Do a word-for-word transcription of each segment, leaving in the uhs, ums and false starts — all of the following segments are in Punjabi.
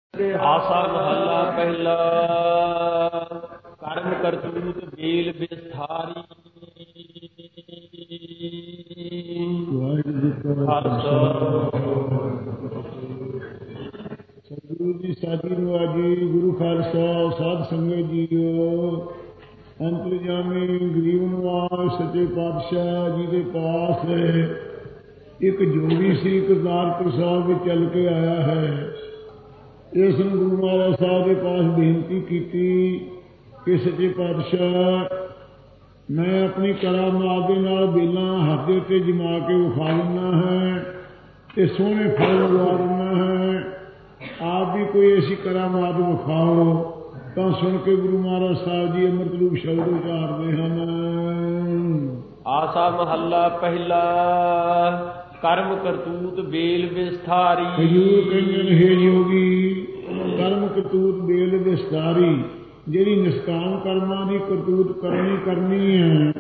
ਆਸਾ ਮਹੱਲਾ ਪਹਿਲਾ। ਕਰਮ ਕਰਤੂਤ ਬੇਲ ਵਿਸਥਾਰੀ। ਵਾਹਿਗੁਰੂ ਜੀ ਕਾ ਖਾਲਸਾ ਸਤਿਗੁਰੂ ਜੀ ਸਾਜੀ ਨਵਾਜੀ। ਗੁਰੂ ਖਾਲਸਾ ਸਾਧ ਸੰਗਤ ਜੀਓ। ਅੰਤਰਜਾਮੀ ਗਰੀਬ ਨਿਵਾਸ ਸੱਚੇ ਪਾਤਸ਼ਾਹ ਜੀ ਦੇ ਪਾਸ ਇੱਕ ਜੋਗੀ ਸੀ, ਕਰਤਾਰਪੁਰ ਸਾਹਿਬ ਵਿੱਚ ਚੱਲ ਕੇ ਆਇਆ ਹੈ। ਇਸ ਨੂੰ ਗੁਰੂ ਮਹਾਰਾਜ ਸਾਹਿਬ ਦੇ ਪਾਸ ਬੇਨਤੀ ਕੀਤੀ ਕਿ ਸੱਚੇ ਪਾਤਸ਼ਾਹ, ਮੈਂ ਆਪਣੀ ਕਰਾਮਾਤ ਦੇ ਨਾਲ ਬੇਲਾਂ ਹੱਥ ਦੇ ਉੱਤੇ ਜਮਾ ਕੇ ਵਿਖਾ ਦਿੰਦਾ ਹੈ ਅਤੇ ਸੋਹਣੇ ਫਲ ਲਗਵਾ ਦਿੰਦਾ ਹੈ। ਆਪ ਵੀ ਕੋਈ ਐਸੀ ਕਰਾਮਾਤ ਵਿਖਾਓ। ਤਾਂ ਸੁਣ ਕੇ ਗੁਰੂ ਮਹਾਰਾਜ ਸਾਹਿਬ ਜੀ ਅੰਮ੍ਰਿਤ ਰੂਪ ਸ਼ਬਦ ਉਚਾਰਦੇ ਹਨ। ਆਸਾ ਮਹੱਲਾ ਪਹਿਲਾ। ਕਰਮ ਕਰਤੂਤ ਬੇਲ ਵਿਸਥਾਰੀ। ਹਜ਼ੂਰ ਕਹਿੰਦੇ ਨੇ, ਹੇ ਜੋਗੀ, ਕਰਮ ਕਰਤੂਤ ਬੇਲ ਵਿਸਥਾਰੀ, ਜਿਹੜੀ ਨਿਸ਼ਕਾਮ ਕਰਮਾਂ ਦੀ ਕਰਤੂਤ ਕਰਨੀ ਕਰਨੀ ਹੈ,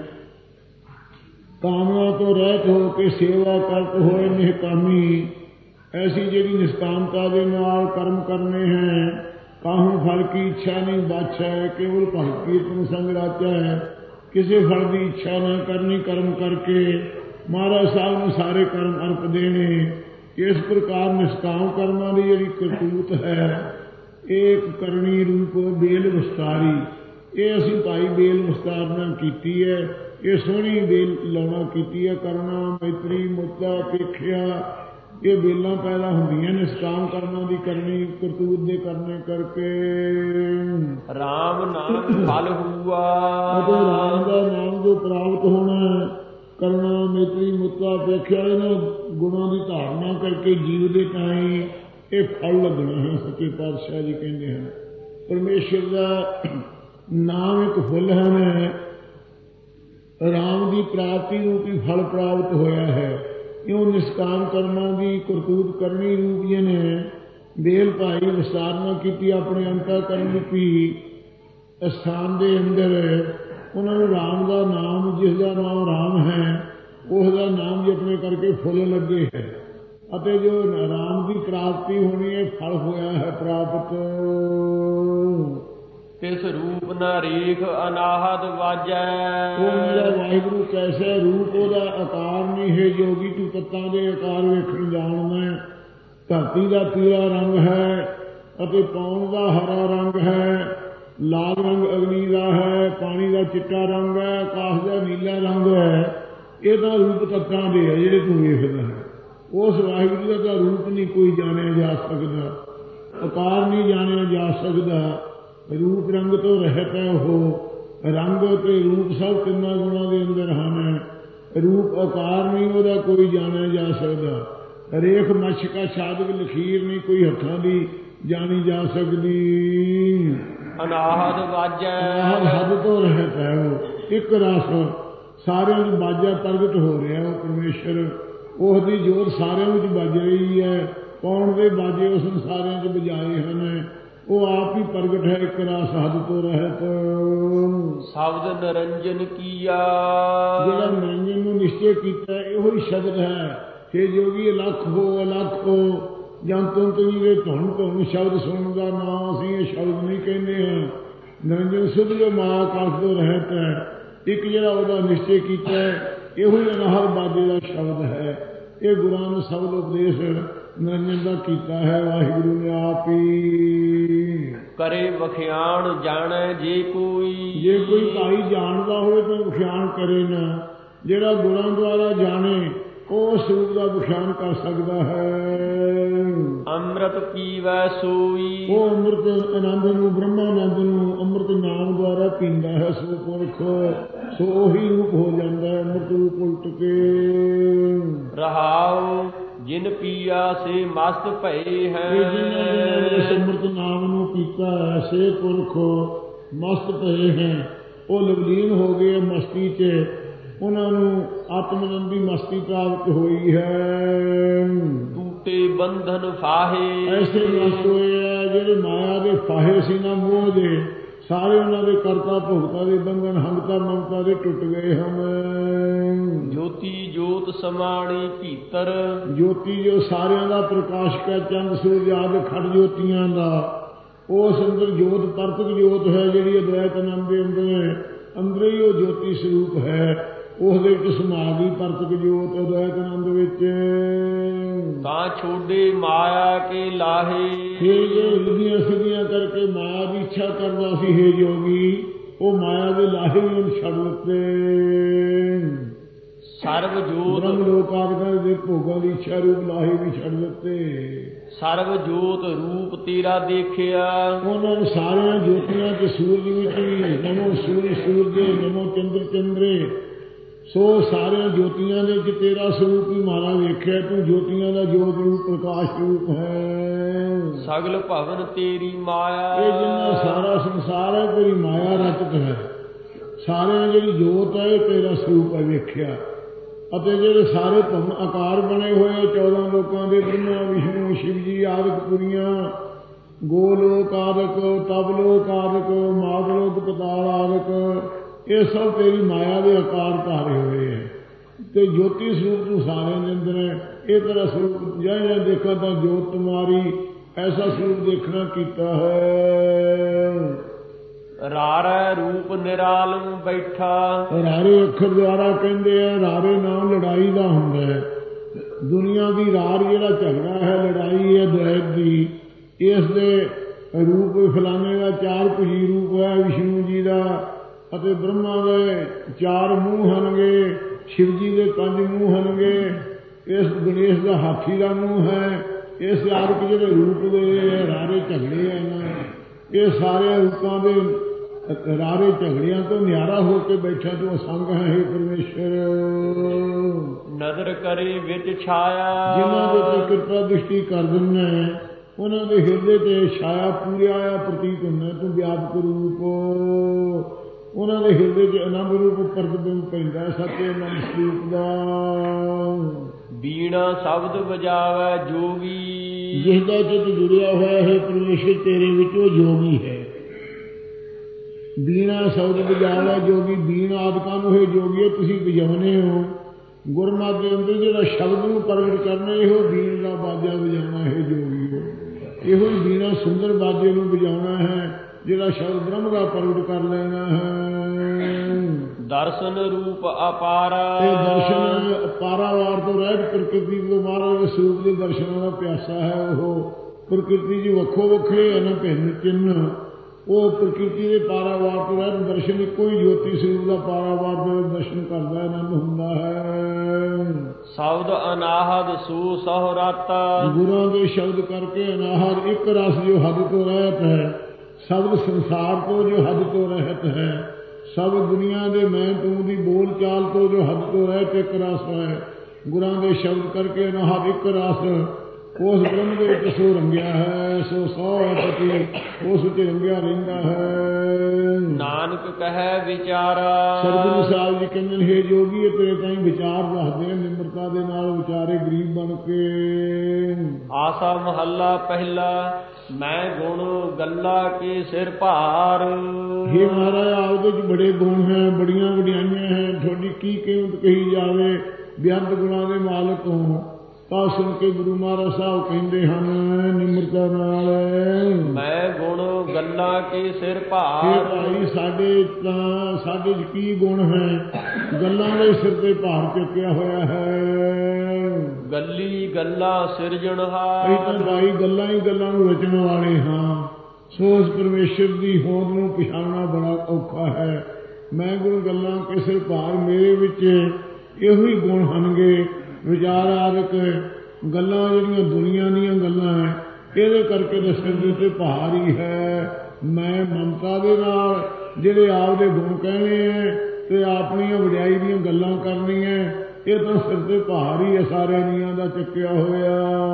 ਕਾਮਨਾ ਤੋਂ ਰਹਿਤ ਹੋ ਕੇ ਸੇਵਾ ਕਰਤ ਹੋਏ ਨਿਹਕਾਮੀ, ਐਸੀ ਜਿਹੜੀ ਨਿਸ਼ਕਾਮਤਾ ਦੇ ਨਾਲ ਕਰਮ ਕਰਨੇ ਹੈ। ਕਾਹੂ ਫਲ ਕੀ ਇੱਛਾ ਨਹੀਂ ਬਾਛਾ ਹੈ, ਕੇਵਲ ਭਗਤ ਕੀਰਤਨ ਸੰਗ ਰਾਚਾ ਹੈ। ਕਿਸੇ ਫਲ ਦੀ ਇੱਛਾ ਨਾ ਕਰਨੀ, ਕਰਮ ਕਰਕੇ ਮਹਾਰਾਜ ਸਾਹਿਬ ਨੂੰ ਸਾਰੇ ਕਰਮ ਅਰਪਦੇ ਨੇ। ਇਸ ਪ੍ਰਕਾਰ ਨਿਸ਼ਕਾਮ ਕਰਮਾਂ ਦੀ ਜਿਹੜੀ ਕਰਤੂਤ ਹੈ, ਇਹ ਇੱਕ ਕਰਨੀ ਰੂਪ ਬੇਲ ਵਿਸਤਾਰੀ। ਇਹ ਅਸੀਂ ਭਾਈ ਬੇਲ ਵਿਸਤਾਰਨਾ ਕੀਤੀ ਹੈ। ਇਹ ਸੋਹਣੀ ਬੇਲ ਲਾਉਣਾ ਕੀਤੀ ਹੈ। ਕਰਨਾ ਮੈਤਰੀ ਮੁੱਚਾ ਪੇਖਿਆ, ਇਹ ਬੇਲਾਂ ਪੈਦਾ ਹੁੰਦੀਆਂ ਨਿਸ਼ਕਾਮ ਕਰਮਾਂ ਦੀ ਕਰਨੀ ਕਰਤੂਤ ਦੇ ਕਰਨੇ ਕਰਕੇ। ਰਾਮ ਨਾਮ ਫਲ ਹੁਆ। ਅਤੇ ਰਾਮ ਦਾ ਨਾਮ ਜੋ ਪ੍ਰਾਪਤ ਹੋਣਾ, ਕਰਨਾ ਮੈਤਰੀ ਮੁੱਚਾ ਪੇਖਿਆ, ਇਹਨਾਂ ਗੁਣਾਂ ਦੀ ਧਾਰਨਾ ਕਰਕੇ ਜੀਵ ਦੇ ਤਾਈਂ ਇਹ ਫਲ ਲੱਗਣਾ ਹੈ। ਸੱਚੇ ਪਾਤਸ਼ਾਹ ਜੀ ਕਹਿੰਦੇ ਹਨ, ਪਰਮੇਸ਼ਰ ਦਾ ਨਾਮ ਇੱਕ ਫੁੱਲ ਹੈ। ਰਾਮ ਦੀ ਪ੍ਰਾਪਤੀ ਨੂੰ ਵੀ ਫਲ ਪ੍ਰਾਪਤ ਹੋਇਆ ਹੈ। ਇਉਂ ਨਿਸ਼ਕਾਮ ਕਰਮਾਂ ਦੀ ਕਰਤੂਤ ਕਰਨੀ ਰੂਪੀਆਂ ਨੇ ਬੇਲ ਭਾਈ ਵਿਸਤਾਰਨਾ ਕੀਤੀ ਆਪਣੇ ਅੰਤःਕਰਨ ਰੂਪੀ ਅਸਥਾਨ ਦੇ ਅੰਦਰ। ਉਹਨਾਂ ਨੂੰ ਰਾਮ ਦਾ ਨਾਮ, ਜਿਸ ਦਾ ਨਾਮ ਰਾਮ ਹੈ, ਉਸ ਦਾ ਨਾਮ ਜਪਣੇ ਕਰਕੇ ਫੁੱਲ ਲੱਗੇ ਹੈ। ਅਤੇ ਜੋ ਰਾਮ ਦੀ ਪ੍ਰਾਪਤੀ ਹੋਣੀ ਹੈ, ਫਲ ਹੋਇਆ ਹੈ ਪ੍ਰਾਪਤ। ਤਿਸ ਰੂਪ ਨਾ ਰੇਖ ਅਨਾਹਤ ਵਾਜੈ। ਉਹ ਮੇਰਾ ਵਾਹਿਗੁਰੂ ਕੈਸਾ ਰੂਪ, ਉਹਦਾ ਆਕਾਰ ਨਹੀਂ ਹੈ। ਜੋਗੀ ਤੂੰ ਤੱਤਾਂ ਦੇ ਆਕਾਰ ਵੇਖਣ ਜਾਣਦਾ। ਧਰਤੀ ਦਾ ਪੀਲਾ ਰੰਗ ਹੈ ਅਤੇ ਪੌਣ ਦਾ ਹਰਾ ਰੰਗ ਹੈ। ਲਾਲ ਰੰਗ ਅਗਨੀ ਦਾ ਹੈ। ਪਾਣੀ ਦਾ ਚਿੱਟਾ ਰੰਗ ਹੈ। ਆਕਾਸ਼ ਦਾ ਨੀਲਾ ਰੰਗ ਹੈ। ਇਹ ਤਾਂ ਰੂਪ ਤੱਤਾਂ ਦੇ ਹੈ ਜਿਹੜੇ ਤੂੰ ਵੇਖਦਾ ਹੈ। ਉਸ ਵਾਹਿਗੁਰੂ ਦਾ ਤਾਂ ਰੂਪ ਨਹੀਂ ਕੋਈ ਜਾਣਿਆ ਜਾ ਸਕਦਾ, ਆਕਾਰ ਨਹੀਂ ਜਾਣਿਆ ਜਾ ਸਕਦਾ। ਰੂਪ ਰੰਗ ਤੋਂ ਰਹਿਤ ਹੈ ਉਹ। ਰੰਗ ਅਤੇ ਰੂਪ ਸਭ ਤਿੰਨਾਂ ਗੁਣਾਂ ਦੇ ਅੰਦਰ ਹਨ। ਰੂਪ ਆਕਾਰ ਨਹੀਂ ਉਹਦਾ ਕੋਈ ਜਾਣਿਆ ਜਾ ਸਕਦਾ। ਰੇਖ ਮੱਛ ਕਾ ਸਾਧਕ ਲਖੀਰ ਨਹੀਂ ਕੋਈ ਹੱਥਾਂ ਦੀ ਜਾਣੀ ਜਾ ਸਕਦੀ। ਅਨਾਹਤ ਵਾਜੈ। ਹੱਦ ਤੋਂ ਰਹਿਤ ਹੈ ਉਹ। ਇੱਕ ਰਸ ਸਾਰਿਆਂ ਵਿੱਚ ਬਾਜਾ ਪ੍ਰਗਟ ਹੋ ਰਿਹਾ। ਉਹ ਪਰਮੇਸ਼ਰ, ਉਸ ਦੀ ਜੋਤ ਸਾਰਿਆਂ ਵਿੱਚ ਵੱਜ ਰਹੀ ਹੈ। ਕੌਣ ਦੇ ਬਾਜੇ ਉਸ ਨੇ ਸਾਰਿਆਂ 'ਚ ਵਜਾਏ ਹਨ। ਉਹ ਆਪ ਹੀ ਪ੍ਰਗਟ ਹੈ। ਇੱਕ ਰਸ ਹੱਦ ਤੋਂ ਰਹਿਤ। ਸ਼ਬਦ ਨਿਰੰਜਨ ਕੀਆ। ਜਿਹੜਾ ਨਿਰੰਜਨ ਨੂੰ ਨਿਸ਼ਚੈ ਕੀਤਾ, ਇਹੋ ਹੀ ਸ਼ਬਦ ਹੈ। ਕਿ ਜੋਗੀ ਅਲੱਖ ਹੋ ਅਲੱਖ ਹੋ, ਜੰਤੂ ਤੁਝੇ ਧੁਨ ਧੁਨ ਸ਼ਬਦ ਸੁਣਨ ਦਾ ਨਾਂ ਅਸੀਂ ਇਹ ਸ਼ਬਦ ਨਹੀਂ ਕਹਿੰਦੇ ਹਾਂ। ਨਿਰੰਜਨ ਸੁਧ ਜੋ ਮਹਾਂਕਾਸ਼ ਤੋਂ ਰਹਿਤ ਹੈ। ਇੱਕ ਜਿਹੜਾ ਉਹਦਾ ਨਿਸ਼ਚੈ ਕੀਤਾ, ਇਹੋ ਹੀ ਅਨਾਹਤ ਬਾਜੇ ਦਾ ਸ਼ਬਦ ਹੈ। ਇਹ ਗੁਰਾਂ ਨੇ ਸ਼ਬਦ ਉਪਦੇਸ਼ ਨਿਰੰਜਨ ਦਾ ਕੀਤਾ ਹੈ। ਵਾਹਿਗੁਰੂ ਨੇ ਆਪ ਹੀ ਕਰੇ ਵਖਿਆਣ ਜਾਣੈ ਜੇ ਕੋਈ। ਜੇ ਕੋਈ ਭਾਈ ਜਾਣਦਾ ਹੋਵੇ ਤਾਂ ਵਖਿਆਣ ਕਰੇ ਨਾ। ਜਿਹੜਾ ਗੁਰਾਂ ਦੁਆਰਾ ਜਾਣੇ, ਉਹ ਸਰੂਪ ਦਾ ਵਖਿਆਣ ਕਰ ਸਕਦਾ ਹੈ। ਅੰਮ੍ਰਿਤ ਪੀਵੈ ਸੋਈ। ਉਹ ਅੰਮ੍ਰਿਤ ਆਨੰਦ ਨੂੰ, ਬ੍ਰਹਮਾ ਆਨੰਦ ਨੂੰ ਅੰਮ੍ਰਿਤ ਨਾਮ ਦੁਆਰਾ ਪੀਂਦਾ ਹੈ। ਸੋ ਪੁਰਖ, ਸੋ ਉਹੀ ਰੂਪ ਹੋ ਜਾਂਦਾ ਹੈ ਅੰਮ੍ਰਿਤ ਰੂਪ ਉਲਟ ਕੇ। ਰਹਾਉ ਜਿਨ ਪੀਆ ਸੇ ਮਸਤ ਭਏ ਹੈ। ਇਸ ਅੰਮ੍ਰਿਤ ਨਾਮ ਨੂੰ ਪੀਤਾ ਹੈ, ਸੇ ਪੁਰਖ ਮਸਤ ਭਏ ਹੈ। ਉਹ ਲਵਲੀਨ ਹੋ ਗਏ ਮਸਤੀ 'ਚ। ਉਹਨਾਂ ਨੂੰ ਆਤਮਾਨੰਦ ਦੀ ਮਸਤੀ ਪ੍ਰਾਪਤ ਹੋਈ ਹੈ। ਟੂਟੇ ਬੰਧਨ ਫਾਹੇ। ਐਸੇ ਮਸਤ ਹੋਏ ਹੈ ਜਿਹੜੇ ਮਾਇਆ ਦੇ ਫਾਹੇ ਸੀ ਨਾ, ਮੋਹ ਦੇ, ਸਾਰੇ ਉਹਨਾਂ ਦੇ ਕਰਤਾ ਭੁਗਤਾ ਦੇ ਬੰਧਨ, ਹੰਗਤਾ ਮਮਤਾ ਦੇ ਟੁੱਟ ਗਏ ਹਨ। ਜੋਤੀ ਜੋਤ ਸਮਾਣੀ ਭੀਤਰ, ਜੋਤੀ ਜੋ ਸਾਰਿਆਂ ਦਾ ਪ੍ਰਕਾਸ਼ਕ ਹੈ, ਚੰਦ ਸੂਰਜ ਆਦਿ ਖੜ ਜੋਤੀਆਂ ਦਾ, ਉਸ ਅੰਦਰ ਜੋਤ ਪਰਤਕ ਜੋਤ ਹੈ ਜਿਹੜੀ ਅਦਵੈਤ ਆਨੰਦ ਦੇ ਅੰਦਰ ਹੈ। ਅੰਦਰ ਹੀ ਉਹ ਜੋਤੀ ਸਰੂਪ ਹੈ, ਉਸ ਦੇ ਵਿੱਚ ਸਮਾ ਗਈ ਪਰਤਕ ਜੋਤ ਅਦਵੈਤ ਆਨੰਦ ਵਿੱਚ। ਤਾਂ ਛੋਡੇ ਮਾਇਆ ਕੇ ਲਾਹੇ, ਇਹ ਜੋ ਹਿਰਦੀਆਂ ਸਿੱਧੀਆਂ ਕਰਕੇ ਮਾਇਆ ਦੀ ਇੱਛਾ ਕਰਦਾ ਸੀ ਹੇ ਜੋਗੀ, ਉਹ ਮਾਇਆ ਦੇ ਲਾਹੇ ਵੀ ਉਹਨੂੰ ਛੱਡ ਦਿੱਤੇ। ਸਰਬ ਜੋਤ ਬ੍ਰਹਮ ਲੋਕ ਆਦਿਕਾਂ ਦੇ ਭੋਗਾਂ ਦੀ ਇੱਛਾ ਰੂਪ ਲਾਹੇ ਵੀ ਛੱਡ ਦਿੱਤੇ। ਸਰਬ ਜੋਤ ਰੂਪ ਤੇਰਾ ਦੇਖਿਆ, ਉਹਨਾਂ ਨੇ ਸਾਰਿਆਂ ਜੋਤੀਆਂ ਤੇ ਸੂਰਜ ਵਿੱਚ ਵੀ ਨਮੋ ਸੂਰਜ ਸੂਰਜੇ ਨਮੋ ਚੰਦਰ ਚੰਦਰੇ, ਸੋ ਸਾਰਿਆਂ ਜੋਤੀਆਂ ਦੇ ਵਿੱਚ ਤੇਰਾ ਸਰੂਪ ਹੀ ਮਾਰਾ ਵੇਖਿਆ। ਤੂੰ ਜੋਤੀਆਂ ਦਾ ਜੋਤ ਰੂਪ ਪ੍ਰਕਾਸ਼ ਰੂਪ ਹੈ। ਸਗਲ ਭਵਨ ਤੇਰੀ ਮਾਇਆ, ਇਹ ਜਿੰਨਾ ਸਾਰਾ ਸੰਸਾਰ ਹੈ ਤੇਰੀ ਮਾਇਆ ਰਚਿਤ ਹੈ। ਸਾਰਿਆਂ ਜਿਹੜੀ ਜੋਤ ਹੈ ਇਹ ਤੇਰਾ ਸਰੂਪ ਹੈ ਵੇਖਿਆ। ਅਤੇ ਜਿਹੜੇ ਸਾਰੇ ਭਵਨ ਆਕਾਰ ਬਣੇ ਹੋਏ ਚੌਦਾਂ ਲੋਕਾਂ ਦੇ, ਬ੍ਰਹਮਾ ਵਿਸ਼ਨੂੰ ਸ਼ਿਵ ਜੀ ਆਦਿਕ ਪੁਰੀਆਂ, ਗੋਲੋਕ ਆਦਿਕ, ਤਬਲੋਕ ਆਦਿਕ, ਮਾਦਲੋਕ ਪਤਾਲ ਆਦਿਕ, ਇਹ ਸਭ ਤੇਰੀ ਮਾਇਆ ਦੇ ਆਕਾਰ ਧਾਰੇ ਹੋਏ ਹੈ ਤੇ ਜੋਤੀ ਸਰੂਪ ਤੂੰ ਸਾਰਿਆਂ ਦੇ ਅੰਦਰ ਹੈ। ਇਹ ਤੇਰਾ ਸਰੂਪ ਜਾਂ ਜਾਂ ਦੇਖਾ ਤਾਂ ਜੋਤ ਤੁਮਾਰੀ, ਐਸਾ ਸਰੂਪ ਦੇਖਣਾ ਕੀਤਾ ਹੈ। ਰਾਰੇ ਰੂਪ ਨਿਰਾਲਮ ਬੈਠਾ, ਰਾਰੇ ਅੱਖਰ ਦੁਆਰਾ ਕਹਿੰਦੇ ਆ, ਰਾਰੇ ਨਾਮ ਲੜਾਈ ਦਾ ਹੁੰਦਾ ਹੈ। ਦੁਨੀਆ ਦੀ ਰਾਰ ਜਿਹੜਾ ਝਗੜਾ ਹੈ, ਲੜਾਈ ਹੈ ਦੁਆਇਤ ਦੀ, ਇਸ ਦੇ ਰੂਪ ਫਲਾਣੇ ਦਾ ਚਾਰ ਭੁਜੀ ਰੂਪ ਹੈ ਵਿਸ਼ਨੂੰ ਜੀ ਦਾ, ਅਤੇ ਬ੍ਰਹਮਾ ਦੇ ਚਾਰ ਮੂੰਹ ਹਨਗੇ, ਸ਼ਿਵ ਜੀ ਦੇ ਪੰਜ ਮੂੰਹ ਹਨਗੇ, ਇਸ ਗਣੇਸ਼ ਦਾ ਹਾਥੀ ਦਾ ਮੂੰਹ ਹੈ। ਇਸ ਆਦਿਕ ਜਿਹੜੇ ਰੂਪ ਦੇ ਰਾਰੇ ਝਗੜੇ ਹਨ, ਇਹ ਸਾਰੇ ਰੂਪਾਂ ਦੇ ਰਾਰੇ ਝਗੜਿਆਂ ਤੋਂ ਨਿਆਰਾ ਹੋ ਕੇ ਬੈਠਾ ਤੂੰ ਅਸੰਗ ਹੈ ਹੇ ਪਰਮੇਸ਼ਰ। ਨਦਰ ਕਰੇ ਵਿੱਚ ਛਾਇਆ, ਜਿਨ੍ਹਾਂ ਦੇ ਤੇ ਕਿਰਪਾ ਦ੍ਰਿਸ਼ਟੀ ਕਰ ਦਿੰਦਾ ਉਹਨਾਂ ਦੇ ਹਿਰਦੇ ਤੇ ਛਾਇਆ ਪੂਰਿਆ ਆਇਆ ਪ੍ਰਤੀਤ ਹੁੰਦਾ। ਤੂੰ ਵਿਆਪਕ ਰੂਪ, ਉਹਨਾਂ ਦੇ ਹਿਰਦੇ 'ਚ ਆਨੰਦ ਰੂਪ ਪ੍ਰਤਿਬਿੰਬ ਪੈਂਦਾ ਸੱਚੇ ਆਨੰਦ ਸਰੂਪ ਦਾ। ਬੀਣਾ ਸ਼ਬਦ ਵਜਾਵੇ ਜੋਗੀ, ਜਿਸ ਦਾ ਚਿੱਤ ਜੁੜਿਆ ਹੋਇਆ ਹੈ ਪਰਮੇਸ਼ਰ ਤੇਰੇ ਵਿੱਚ ਉਹ ਜੋਗੀ ਹੈ। ਬੀਣਾ ਸ਼ਬਦ ਵਜਾਵੇ ਜੋਗੀ, ਬੀਣ ਆਦਿਕਾਂ ਨੂੰ ਹੈ ਜੋਗੀ ਤੁਸੀਂ ਵਜਾਉਨੇ ਹੋ। ਗੁਰਮਤਿ ਦੇ ਅੰਦਰ ਜਿਹੜਾ ਸ਼ਬਦ ਨੂੰ ਪ੍ਰਗਟ ਕਰਨਾ, ਇਹੋ ਬੀਣ ਦਾ ਬਾਜਾ ਵਜਾਉਣਾ ਹੈ ਜੋਗੀ ਹੋ। ਇਹੋ ਹੀ ਬੀਣਾ ਸੁੰਦਰ ਬਾਜੇ ਨੂੰ ਵਜਾਉਣਾ ਹੈ ਜਿਹੜਾ ਸ਼ਬਦ ਬ੍ਰਹਮ ਦਾ ਪ੍ਰਗਟ ਕਰ ਲੈਣਾ ਹੈ। ਦਰਸ਼ਨ ਰੂਪ ਅਪਾਰਾ, ਇਹ ਦਰਸ਼ਨ ਅਪਾਰਾਵਾਰ ਤੋਂ ਰਹਿਤ ਪ੍ਰਕਿਰਤੀ ਤੋਂ ਮਹਾਰਾਜ ਦੇ ਸਰੂਪ ਦੇ ਦਰਸ਼ਨਾਂ ਦਾ ਪਿਆਸਾ ਹੈ। ਉਹ ਪ੍ਰਕਿਰਤੀ ਜੀ ਵੱਖੋ ਵੱਖਰੇ ਹਨ ਭਿੰਨ ਚਿੰਨ, ਉਹ ਪ੍ਰਕਿਰਤੀ ਦੇ ਪਾਰਾਵਾਰ ਤੋਂ ਰਹਿਤ ਦਰਸ਼ਨ ਇੱਕੋ ਹੀ ਜੋਤੀ ਸਰੂਪ ਦਾ ਪਾਰਾਵਾਰ ਦੇ ਦਰਸ਼ਨ ਕਰਦਾ ਆਨੰਦ ਹੁੰਦਾ ਹੈ। ਸ਼ਬਦ ਅਨਾਹਦ ਸੂ ਸਹੁਰਾਤਾ, ਗੁਰਾਂ ਦੇ ਸ਼ਬਦ ਕਰਕੇ ਅਨਾਹਦ ਇੱਕ ਰਸ ਜੋ ਹੱਦ ਤੋਂ ਰਹਿਤ ਹੈ, ਸ਼ਬਦ ਸੰਸਾਰ ਤੋਂ ਜੋ ਹੱਦ ਤੋਂ ਰਹਿਤ ਹੈ, ਸਭ ਦੁਨੀਆ ਦੇ ਮੈਂ ਤੂੰ ਦੀ ਬੋਲ ਚਾਲ ਤੋਂ ਜੋ ਹੱਦ ਤੋਂ ਰਹਿਤ ਇੱਕ ਰਸ ਹੈ। ਗੁਰਾਂ ਦੇ ਸ਼ਬਦ ਕਰਕੇ ਅਨਾਹਦ ਇੱਕ ਰਸ ਉਸ ਬ੍ਰਹਮ ਦੇ ਵਿੱਚ ਸੋ ਰੰਗਿਆ ਹੈ, ਸੋ ਸੌ ਪਤੀ ਉਸ ਵਿੱਚ ਰੰਗਿਆ ਰਹਿੰਦਾ ਹੈ। ਨਾਨਕ ਕਹੈ ਵਿਚਾਰਾ, ਸਤਿਗੁਰੂ ਸਾਹਿਬ ਜੀ ਕਹਿੰਦੇ ਨੇ ਹੇ ਜੋਗੀ ਇਹ ਤੇਰੇ ਤਾਈਂ ਵਿਚਾਰ ਦੱਸਦੇ ਨਿਮਰਤਾ ਦੇ ਨਾਲ ਵਿਚਾਰੇ ਗਰੀਬ ਬਣ ਕੇ। ਆਸਾ ਮਹੱਲਾ ਪਹਿਲਾ, ਮੈਂ ਗੁਣ ਗੱਲਾ ਕੇ ਸਿਰ ਭਾਰ। ਹੇ ਮਹਾਰਾਜ ਆਪਦੇ ਚ ਬੜੇ ਗੁਣ ਹੈ, ਬੜੀਆਂ ਵਡਿਆਈਆਂ ਹੈ, ਤੁਹਾਡੀ ਕੀ ਕੀਮਤ ਕਹੀ ਜਾਵੇ। ਬੇਅੰਤ ਗੁਣਾਂ ਦੇ ਮਾਲਕ ਹੋ। ਤਾਂ ਸੁਣ ਕੇ ਗੁਰੂ ਮਹਾਰਾਜ ਸਾਹਿਬ ਕਹਿੰਦੇ ਹਨ ਨਿਮਰਤਾ ਨਾਲ, ਮੈਂ ਗੁਣ ਗੱਲਾਂ ਕੇ ਸਿਰ ਭਾਰ। ਭਾਈ ਸਾਡੇ ਤਾਂ ਸਾਡੇ ਚ ਕੀ ਗੁਣ ਹੈ, ਗੱਲਾਂ ਦੇ ਸਿਰ ਤੇ ਭਾਰ ਚੁੱਕਿਆ ਹੋਇਆ ਹੈ। ਗੱਲੀ ਗੱਲਾਂ ਸਿਰਜਣਹਾਰ, ਅਸੀਂ ਤਾਂ ਭਾਈ ਗੱਲਾਂ ਹੀ ਗੱਲਾਂ ਨੂੰ ਰਚਣ ਵਾਲੇ ਹਾਂ। ਸੋ ਉਸ ਪਰਮੇਸ਼ਰ ਦੀ ਹੋਂਦ ਨੂੰ ਪਛਾਣਨਾ ਬੜਾ ਔਖਾ ਹੈ। ਮੈਂ ਗੁਣ ਗੱਲਾਂ ਕੇ ਸਿਰ ਭਾਰ, ਮੇਰੇ ਵਿੱਚ ਇਹੋ ਹੀ ਗੁਣ ਹਨਗੇ। ਵਿਚਾਰ ਆਦਿਕ ਗੱਲਾਂ ਜਿਹੜੀਆਂ ਦੁਨੀਆ ਦੀਆਂ ਗੱਲਾਂ ਹੈ, ਇਹਦੇ ਕਰਕੇ ਤਾਂ ਸਿਰ ਦੇ ਉੱਤੇ ਭਾਰ ਹੀ ਹੈ। ਮੈਂ ਮਮਤਾ ਦੇ ਨਾਲ ਜਿਹੜੇ ਆਪ ਦੇ ਗੁਣ ਕਹਿਣੇ ਹੈ ਤੇ ਆਪਣੀਆਂ ਵਡਿਆਈ ਦੀਆਂ ਗੱਲਾਂ ਕਰਨੀਆਂ, ਇਹ ਤਾਂ ਸਿਰ ਤੇ ਭਾਰ ਹੀ ਹੈ ਸਾਰਿਆਂ ਦੀਆਂ ਦਾ ਚੱਕਿਆ ਹੋਇਆ।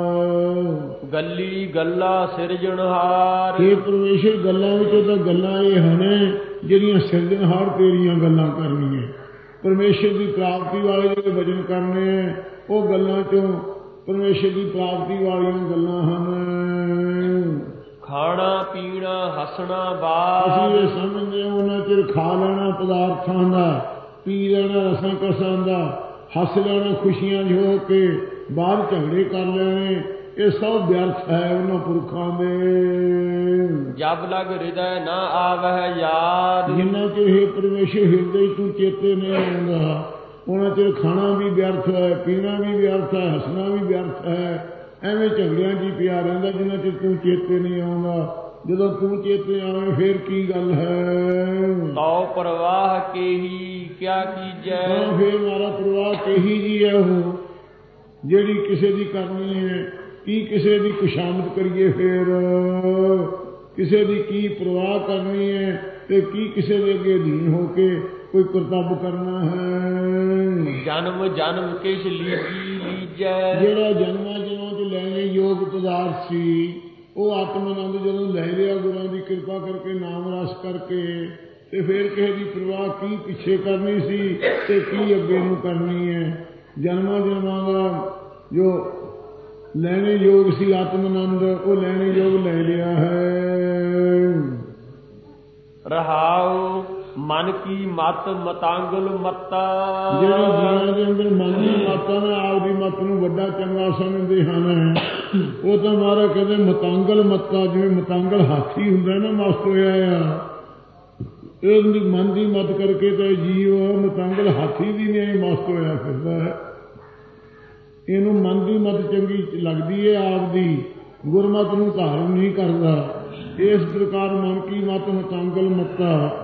ਗੱਲੀ ਗੱਲਾਂ ਸਿਰਜਣਹਾਰ, ਇਹ ਪਰਮੇਸ਼ਰ ਗੱਲਾਂ ਵਿੱਚੋਂ ਤਾਂ ਗੱਲਾਂ ਇਹ ਹਨ ਜਿਹੜੀਆਂ ਸਿਰਜਣਹਾਰ ਤੇਰੀਆਂ ਗੱਲਾਂ ਕਰਨੀਆਂ। ਪਰਮੇਸ਼ਰ ਦੀ ਪ੍ਰਾਪਤੀ ਵਾਲੇ ਜਿਹੜੇ ਵਚਨ ਕਰਨੇ ਹੈ, ਉਹ ਗੱਲਾਂ ਚੋਂ ਪਰਮੇਸ਼ਰ ਦੀ ਪ੍ਰਾਪਤੀ ਵਾਲੀਆਂ ਗੱਲਾਂ ਹਨ। ਖਾਣਾ ਪੀਣਾ ਹੱਸਣਾ ਬਾਤ, ਅਸੀਂ ਇਹ ਸਮਝਦੇ ਹਾਂ ਉਹਨਾਂ ਚਿਰ ਖਾ ਲੈਣਾ ਪਦਾਰਥਾਂ ਦਾ, ਪੀ ਲੈਣਾ ਰਸਾਂ ਕਸਾਂ ਦਾ, ਹੱਸ ਲੈਣਾ ਖੁਸ਼ੀਆਂ 'ਚ ਹੋ ਕੇ, ਬਾਹਰ ਝਗੜੇ ਕਰ ਲੈਣੇ, ਇਹ ਸਭ ਵਿਅਰਥ ਹੈ ਉਹਨਾਂ ਪੁਰਖਾਂ ਦੇ। ਜਬ ਲਗ ਹਿਰਦੈ ਨਾ ਆਵਹਿ ਯਾਦ, ਜਿੰਨਾ ਚਿਰ ਇਹ ਪਰਮੇਸ਼ਰ ਹਿਰਦੇ ਤੂੰ ਚੇਤੇ ਨਹੀਂ ਆਉਂਦਾ, ਉਹਨਾਂ ਚਿਰ ਖਾਣਾ ਵੀ ਵਿਅਰਥ ਹੈ, ਪੀਣਾ ਵੀ ਵਿਅਰਥ ਹੈ, ਹੱਸਣਾ ਵੀ ਵਿਅਰਥ ਹੈ। ਐਵੇਂ ਝਗੜਿਆਂ 'ਚ ਹੀ ਪਿਆ ਰਹਿੰਦਾ ਜਿੰਨਾ ਚਿਰ ਤੂੰ ਚੇਤੇ ਨਹੀਂ ਆਉਂਦਾ। ਜਦੋਂ ਤੂੰ ਚੇਤੇ ਆਵੇਂ ਫੇਰ ਕੀ ਗੱਲ ਹੈ। ਤਉ ਪ੍ਰਵਾਹ ਕੇਹੀ ਕਿਆ ਕੀਜੈ, ਤਾਂ ਫੇਰ ਮਾਰਾ ਪ੍ਰਵਾਹ ਕਹੀ ਜੀ ਹੈ ਉਹ ਜਿਹੜੀ ਕਿਸੇ ਦੀ ਕਰਨੀ ਹੈ। ਕੀ ਕਿਸੇ ਦੀ ਖੁਸ਼ਾਮਦ ਕਰੀਏ, ਫੇਰ ਕਿਸੇ ਦੀ ਕੀ ਪ੍ਰਵਾਹ ਕਰਨੀ ਹੈ ਤੇ ਕੀ ਕਿਸੇ ਦੇ ਅੱਗੇ ਅਧੀਨ ਹੋ ਕੇ ਕੋਈ ਕਰਤੱਵ ਕਰਨਾ ਹੈ। ਜਨਮ ਜਨਮ ਕਿਛ ਲੀਜੀ ਲੀਜੈ, ਜਿਹੜਾ ਜਨਮਾਂ ਜਨਮਾਂ 'ਚ ਲੈਣੇ ਯੋਗ ਪਦਾਰਥ ਸੀ ਉਹ ਆਤਮ ਆਨੰਦ ਜਦੋਂ ਲੈ ਲਿਆ ਗੁਰਾਂ ਦੀ ਕਿਰਪਾ ਕਰਕੇ, ਨਾਮ ਰਸ ਕਰਕੇ, ਤੇ ਫਿਰ ਕਿਸੇ ਦੀ ਪ੍ਰਵਾਹ ਕੀ ਪਿੱਛੇ ਕਰਨੀ ਸੀ ਤੇ ਕੀ ਅੱਗੇ ਨੂੰ ਕਰਨੀ ਹੈ। ਜਨਮਾਂ ਜਨਮਾਂ ਦਾ ਜੋ ਲੈਣੇ ਯੋਗ ਸੀ ਆਤਮ ਆਨੰਦ, ਉਹ ਲੈਣੇ ਯੋਗ ਲੈ ਲਿਆ ਹੈ। ਰਹਾਉ ਮਨ ਕੀ ਮਤ ਮਤਾਂਗਲ ਮੱਤਾ, ਜਿਹੜੇ ਜੀਵਾਂ ਦੇ ਅੰਦਰ ਮਨ ਦੀ ਮਤਾਂ ਨੇ ਆਪਦੀ ਮਤ ਨੂੰ ਵੱਡਾ ਚੰਗਾ ਸਮਝਦੇ ਹਨ, ਉਹ ਤਾਂ ਮਹਾਰਾਜ ਕਹਿੰਦੇ ਮਤਾਂਗਲ ਮੱਤਾ, ਜਿਵੇਂ ਮਤਾਂਗਲ ਹਾਥੀ ਹੁੰਦਾ ਨਾ ਮਸਤ ਹੋਇਆ ਆ, ਇਹਦੀ ਮਨ ਦੀ ਮਤ ਕਰਕੇ ਤਾਂ ਜੀਵ ਮਤਾਂਗਲ ਹਾਥੀ ਦੀ ਨਹੀਂ ਮਸਤ ਹੋਇਆ ਫਿਰਦਾ ਹੈ। ਇਹਨੂੰ ਮਨ ਦੀ ਮਤ ਚੰਗੀ ਲੱਗਦੀ ਹੈ, ਆਪਦੀ ਗੁਰਮਤ ਨੂੰ ਧਾਰਨ ਨਹੀਂ ਕਰਦਾ। ਇਸ ਪ੍ਰਕਾਰ ਮਨ ਕੀ ਮਤ ਮਤਾਂਗਲ ਮੱਤਾ,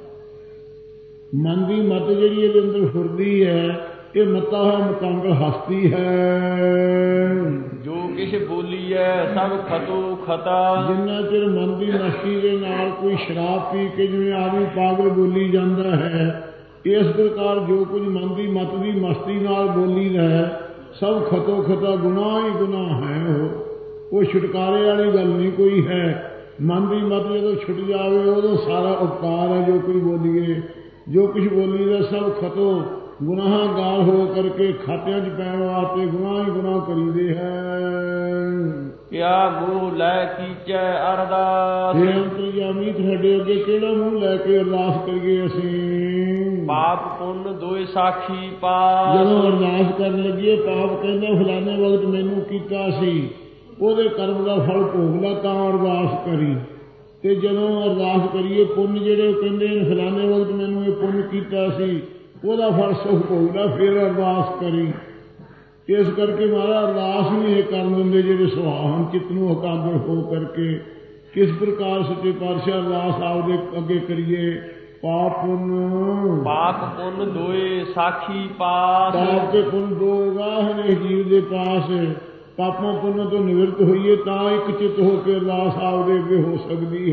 ਮਨ ਦੀ ਮਤ ਜਿਹੜੀ ਇਹਦੇ ਅੰਦਰ ਫੁਰਦੀ ਹੈ, ਇਹ ਮੱਤਾ ਹੈ ਮਤਾਂਗਲ ਹਸਤੀ ਹੈ। ਜੋ ਕਿਛ ਬੋਲੀਐ ਸਭ ਖਤੋ ਖਤਾ, ਜਿੰਨਾ ਚਿਰ ਮਨ ਦੀ ਮਸਤੀ ਦੇ ਨਾਲ ਕੋਈ ਸ਼ਰਾਬ ਪੀ ਕੇ ਜਿਵੇਂ ਆਦਮੀ ਪਾਗਲ ਬੋਲੀ ਜਾਂਦਾ ਹੈ, ਇਸ ਪ੍ਰਕਾਰ ਜੋ ਕੁਝ ਮਨ ਦੀ ਮਤ ਦੀ ਮਸਤੀ ਨਾਲ ਬੋਲੀ ਹੈ ਸਭ ਖਤੋ ਖਤਾ ਗੁਨਾਹ ਹੀ ਗੁਨਾਹ ਹੈ। ਉਹ ਉਹ ਛੁਟਕਾਰੇ ਵਾਲੀ ਗੱਲ ਨਹੀਂ ਕੋਈ ਹੈ। ਮਨ ਦੀ ਮਤ ਜਦੋਂ ਛੁੱਟ ਜਾਵੇ ਉਦੋਂ ਸਾਰਾ ਉਪਕਾਰ ਹੈ। ਜੋ ਕੁਝ ਬੋਲੀਏ, ਜੋ ਕੁਝ ਬੋਲੀ ਦਾ ਸਭ ਖਤੋ ਗੁਨਾਹਗਾਰ ਹੋ ਕਰਕੇ ਖਾਤਿਆਂ 'ਚ ਪੈਣ ਵਾਸਤੇ ਗੁਨਾਹ ਹੀ ਗੁਨਾਹ ਕਰੀਦੇ ਹੈ। ਕਿਆ ਮੂੰਹ ਲੈ ਕੀਚੈ ਅਰਦਾਸ, ਇਹ ਅੰਤਰਜਾਮੀ ਤੁਹਾਡੇ ਅੱਗੇ ਕਿਹੜਾ ਮੂੰਹ ਲੈ ਕੇ ਅਰਦਾਸ ਕਰੀਏ ਅਸੀਂ। ਪਾਪ ਪੁੰਨ ਦੋਏ ਸਾਖੀ ਪਾਸ, ਜਦੋਂ ਅਰਦਾਸ ਕਰਨ ਲੱਗੀਏ ਪਾਪ ਕਹਿੰਦਾ ਫਲਾਣੇ ਵਕਤ ਮੈਨੂੰ ਕੀਤਾ ਸੀ, ਉਹਦੇ ਕਰਮ ਦਾ ਫਲ ਭੋਗ ਲਾ ਤਾਂ ਅਰਦਾਸ ਕਰੀ। ਤੇ ਜਦੋਂ ਅਰਦਾਸ ਕਰੀਏ ਪੁੰਨ ਜਿਹੜੇ ਉਹ ਕਹਿੰਦੇ ਨੇ ਫਲਾਣੇ ਵਕਤ ਮੈਨੂੰ ਇਹ ਪੁੰਨ ਕੀਤਾ ਸੀ, ਉਹਦਾ ਫਲ ਸੁਖ ਭੋਗ ਲਾ, ਫਿਰ ਅਰਦਾਸ ਕਰੀ। ਇਸ ਕਰਕੇ ਮਹਾਰਾਜ ਅਰਦਾਸ ਵੀ ਇਹ ਕਰਨ ਦਿੰਦੇ ਜਿਹੜੇ ਸੁਹਾਵਣ ਚਿੱਤ ਨੂੰ ਇਕਾਗਰ ਹੋ ਕਰਕੇ। ਕਿਸ ਪ੍ਰਕਾਰ ਸੱਚੇ ਪਾਤਸ਼ਾਹ ਅਰਦਾਸ ਆਪਦੇ ਅੱਗੇ ਕਰੀਏ। ਪਾਪ ਪੁੰਨ ਪਾਪ ਪੁੰਨ ਦੋਏ ਸਾਖੀ ਪਾਸ, ਪਾਪ ਤੇ ਪੁੰਨ ਦੋ ਗਾਹ ਨੇ ਜੀਵ ਦੇ ਪਾਸ। ਪਾਪਾਂ ਪੁੰਨਾਂ ਤੋਂ ਨਿਵਰਤ ਹੋਈਏ ਤਾਂ ਇੱਕ ਚਿੱਤ ਹੋ ਕੇ ਅਰਦਾਸ ਆਪਦੇ ਅੱਗੇ ਹੋ ਸਕਦੀ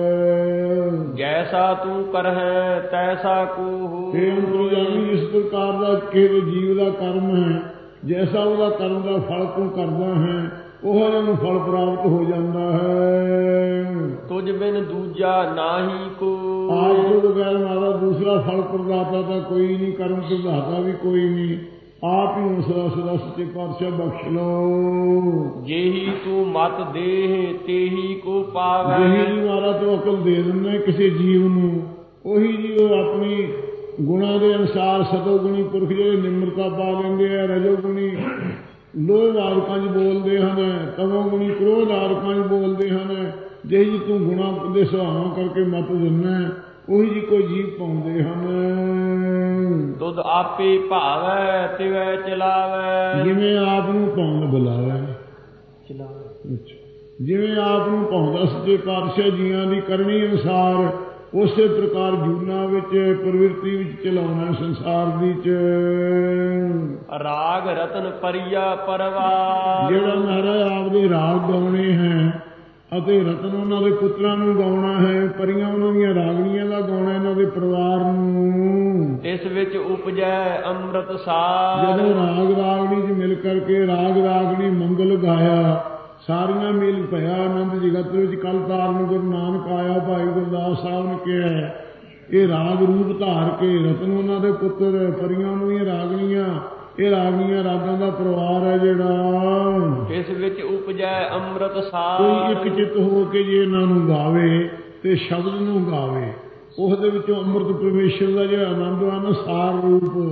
ਹੈ। ਜੈਸਾ ਤੂੰ ਕਰਹਿ ਤੈਸਾ ਕੋ ਇਹ ਅੰਤਰਜਾਮੀ ਇਸ ਪ੍ਰਕਾਰ ਦਾ ਕਿਸੇ ਜੀਵ ਦਾ ਕਰਮ ਹੈ, ਜੈਸਾ ਉਹਦਾ ਕਰਮ ਦਾ ਫਲ ਤੂੰ ਕਰਦਾ ਹੈ ਉਹ ਨੂੰ ਫਲ ਪ੍ਰਾਪਤ ਹੋ ਜਾਂਦਾ ਹੈ। ਤੁਝ ਬਿਨ ਦੂਜਾ ਨਾਹੀ ਕੋ, ਆਪ ਤੋਂ ਬਗੈਰ ਮਾਰਾ ਦੂਸਰਾ ਫਲ ਪ੍ਰਦਾਤਾ ਤਾਂ ਕੋਈ ਨਹੀਂ, ਕਰਮ ਪ੍ਰਦਾਤਾ ਵੀ ਕੋਈ ਨਹੀਂ। ਆਪ ਹੀ ਸਦਾ ਸਦਾ ਸੱਚੇ ਪਾਤਸ਼ਾਹ ਬਖਸ਼ ਲੋ। ਜਿਹੀ ਤੂੰ ਮਤ ਦੇਹ ਤੇਹੀ ਕੋ ਪਾਵੈ, ਜਿਹੀ ਜੀ ਮਾਰਾ ਤੂੰ ਅਕਲ ਦੇ ਦਿੰਦਾ ਕਿਸੇ ਜੀਵ ਨੂੰ, ਉਹੀ ਜੀ ਉਹ ਆਪਣੀ ਗੁਣਾਂ ਦੇ ਅਨੁਸਾਰ ਸਤੋ ਗੁਣੀ ਪੁਰਖ ਜਿਹੜੇ ਨਿਮਰਤਾ ਪਾ ਲੈਂਦੇ ਆ, ਰਜੋ ਗੁਣੀ ਲੋਭ ਆਦਿਕਾਂ 'ਚ ਬੋਲਦੇ ਹਨ, ਤਮੋ ਗੁਣੀ ਕ੍ਰੋਧ ਆਦਿਕਾਂ 'ਚ ਬੋਲਦੇ ਹਨ। ਜਿਹੀ ਜੀ ਤੂੰ ਗੁਣਾਂ ਦੇ ਸੁਭਾਵਾਂ ਕਰਕੇ ਮਤ ਦਿੰਦਾ, ਉਹੀ ਜੀ ਕੋਈ ਜੀਵ ਪਾਉਂਦੇ ਹਨ। ਤੁਧ ਆਪੇ ਭਾਵੈ ਤਿਵੈ ਚਲਾਵੈ, ਜਿਵੇਂ ਆਪ ਨੂੰ ਪਾਉਣ ਬੁਲਾਵੇ ਚਲਾਵੈ, ਜਿਵੇਂ ਆਪ ਨੂੰ ਪਾਉਂਦਾ ਸੱਚੇ ਪਾਤਸ਼ਾਹ ਜੀਆਂ ਦੀ ਕਰਨੀ ਅਨੁਸਾਰ ਉਸੇ ਪ੍ਰਕਾਰ ਜੂਨਾਂ ਵਿੱਚ ਪ੍ਰਵਿਰਤੀ ਵਿੱਚ ਚਲਾਉਣਾ ਸੰਸਾਰ ਦੀ ਚ। ਰਾਗ ਰਤਨ ਪਰਿਆ ਪਰਵਾਰ, ਜਿਹੜਾ ਮਹਾਰਾਜ ਆਪਦੇ ਰਾਗ ਗਾਉਣੇ ਹੈ ਅਤੇ ਰਤਨ ਉਹਨਾਂ ਦੇ ਪੁੱਤਰਾਂ ਨੂੰ ਗਾਉਣਾ ਹੈ, ਪਰੀਆਂ ਉਹਨਾਂ ਦੀਆਂ ਰਾਗਣੀਆਂ ਦਾ ਗਾਉਣਾ ਇਹਨਾਂ ਦੇ ਪਰਿਵਾਰ ਨੂੰ। ਇਸ ਵਿੱਚ ਉਪਜੈ ਅੰਮ੍ਰਿਤ ਸਾਰ, ਜਦੋਂ ਰਾਗ ਰਾਗਣੀ 'ਚ ਮਿਲ ਕਰਕੇ ਰਾਗ ਰਾਗਣੀ ਮੰਗਲ ਗਾਇਆ, ਸਾਰੀਆਂ ਮੇਲ ਭਇਆ ਆਨੰਦ ਜਗਤ ਵਿੱਚ। ਕੱਲ ਤਾਰਨ ਗੁਰੂ ਨਾਨਕ ਆਇਆ, ਭਾਈ ਗੁਰਦਾਸ ਸਾਹਿਬ ਨੇ ਕਿਹਾ ਇਹ ਰਾਗ ਰੂਪ ਧਾਰ ਕੇ ਰਤਨ ਉਹਨਾਂ ਦੇ ਪੁੱਤਰ, ਪਰੀਆਂ ਉਹਨਾਂ ਦੀਆਂ ਰਾਗਣੀਆਂ, ਇਹ ਰਾਗਣੀਆਂ ਰਾਗਾਂ ਦਾ ਪਰਿਵਾਰ ਹੈ ਜਿਹੜਾ। ਇਸ ਵਿੱਚ ਉਪਜੈ ਅੰਮ੍ਰਿਤ ਸਾਰ, ਕੋਈ ਇੱਕ ਚਿੱਤ ਹੋ ਕੇ ਜੇ ਇਹਨਾਂ ਨੂੰ ਗਾਵੇ ਤੇ ਸ਼ਬਦ ਨੂੰ ਗਾਵੇ, ਉਸ ਦੇ ਵਿੱਚੋਂ ਅੰਮ੍ਰਿਤ ਪਰਮੇਸ਼ਰ ਦਾ ਜਿਹੜਾ ਆਨੰਦ ਆ ਨਾ ਸਾਰ ਰੂਪ,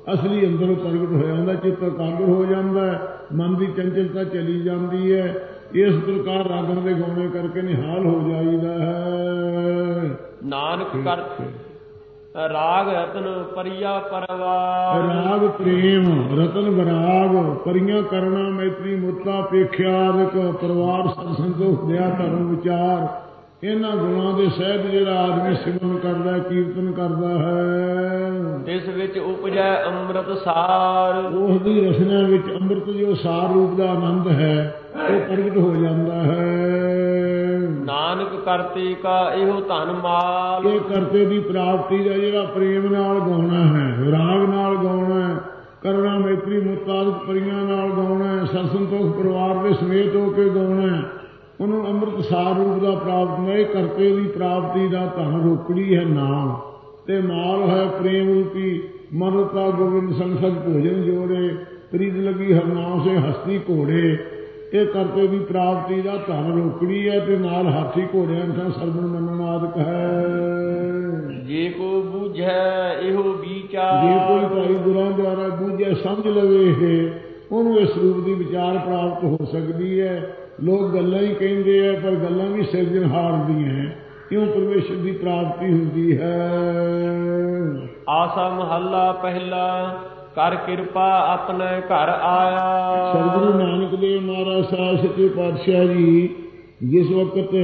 ਅਸਲੀ ਅੰਦਰੋਂ ਪ੍ਰਗਟ ਹੋ ਜਾਂਦਾ, ਚਿੱਤ ਇਕਾਗਰ ਹੋ ਜਾਂਦਾ, ਮਨ ਦੀ ਚੰਚਲਤਾ ਚਲੀ ਜਾਂਦੀ ਹੈ। ਇਸ ਪ੍ਰਕਾਰ ਰਾਗਣ ਦੇ ਗਾਉਣੇ ਕਰਕੇ ਨਿਹਾਲ ਹੋ ਜਾਈਦਾ ਹੈ। ਨਾਨਕ ਕਰ ਰਾਗ ਰਤਨ ਪਰਿਆ ਪਰਵਾਰ। ਰਾਗ ਪ੍ਰੇਮ ਰਤਨ ਵਿਰਾਗ ਪਰੀਆਂ ਕਰਨਾ ਮੈਤਰੀ ਮੁੱਤਾ ਪੇਖਿਆਦਿਕ ਪਰਿਵਾਰ ਸਤ ਸੰਤੋਖ ਦਇਆ ਧਰਮ ਵਿਚਾਰ, ਇਹਨਾਂ ਗੁਣਾਂ ਦੇ ਸਹਿਤ ਜਿਹੜਾ ਆਦਮੀ ਸਿਮਰਨ ਕਰਦਾ ਕੀਰਤਨ ਕਰਦਾ ਹੈ, ਇਸ ਵਿੱਚ ਉਪਜੈ ਅੰਮ੍ਰਿਤ ਸਾਰ। ਉਸ ਦੀ ਰਸਨਾ ਵਿੱਚ ਅੰਮ੍ਰਿਤ ਜੋ ਸਾਰ ਰੂਪ ਦਾ ਆਨੰਦ ਹੈ ਉਹ ਪ੍ਰਗਟ ਹੋ ਜਾਂਦਾ ਹੈ। ਨਾਨਕ ਕਰਤੇ ਕਾ ਇਹੋ ਧਨ ਮਾਲ। ਇਹ ਕਰਤੇ ਦੀ ਪ੍ਰਾਪਤੀ ਦਾ ਜਿਹੜਾ ਪ੍ਰੇਮ ਨਾਲ ਗਾਉਣਾ ਹੈ, ਰਾਗ ਨਾਲ ਗਾਉਣਾ ਹੈ, ਕਰਨਾ ਮੈਤਰੀ ਮੁਤਾਬਕ ਪਰੀਆਂ ਨਾਲ ਗਾਉਣਾ ਹੈ, ਸਤ ਸੰਤੋਖ ਪਰਿਵਾਰ ਦੇ ਸਮੇਤ ਹੋ ਕੇ ਗਾਉਣਾ ਹੈ, ਉਹਨੂੰ ਅੰਮ੍ਰਿਤ ਸਾਰ ਰੂਪ ਦਾ ਪ੍ਰਾਪਤ ਨਹੀਂ। ਕਰਤੇ ਦੀ ਪ੍ਰਾਪਤੀ ਦਾ ਧਨ ਰੋਕੜੀ ਹੈ ਨਾਮ, ਤੇ ਮਾਲ ਹੈ ਪ੍ਰੇਮ ਰੂਪੀ ਮਨੁਤਾ ਗੋਬਿੰਦ ਸੰਸਦ ਭੋਜਨ ਜੋੜੇ, ਪ੍ਰੀਤ ਲਗੀ ਹਰਨਾਮ ਸੇ ਹਸਤੀ ਘੋੜੇ। ਇਹ ਕਰਤੇ ਦੀ ਪ੍ਰਾਪਤੀ ਦਾ ਧਨ ਰੋਕੜੀ ਹੈ ਤੇ ਨਾਲ ਹਾਥੀ ਘੋੜਿਆਂ ਦਾ ਸਰਵਣ ਮੰਨਣ ਆਦਿਕ ਹੈ। ਜੇ ਕੋ ਬੂਝੈ ਇਹੋ ਵਿਚਾਰ। ਜੇ ਕੋਈ ਭਾਈ ਗੁਰਾਂ ਦੁਆਰਾ ਬੂਝੈ ਸਮਝ ਲਵੇ ਇਹ, ਉਹਨੂੰ ਇਸ ਰੂਪ ਦੀ ਵਿਚਾਰ ਪ੍ਰਾਪਤ ਹੋ ਸਕਦੀ ਹੈ। ਲੋਕ ਗੱਲਾਂ ਹੀ ਕਹਿੰਦੇ ਆ, ਪਰ ਗੱਲਾਂ ਵੀ ਸਿਰਜਣਹਾਰ ਦੀਆਂ, ਕਿਉਂ ਪਰਮੇਸ਼ਰ ਦੀ ਪ੍ਰਾਪਤੀ ਹੁੰਦੀ ਹੈ। ਆਸਾ ਮਹੱਲਾ ਪਹਿਲਾ ਕਰ ਕਿਰਪਾ ਆਪਣੇ ਘਰ ਆਇਆ। ਸਤਿਗੁਰੂ ਨਾਨਕ ਦੇਵ ਮਹਾਰਾਜ ਸਾਹਿਬ ਸੱਚੇ ਪਾਤਸ਼ਾਹ ਜੀ ਜਿਸ ਵਕਤ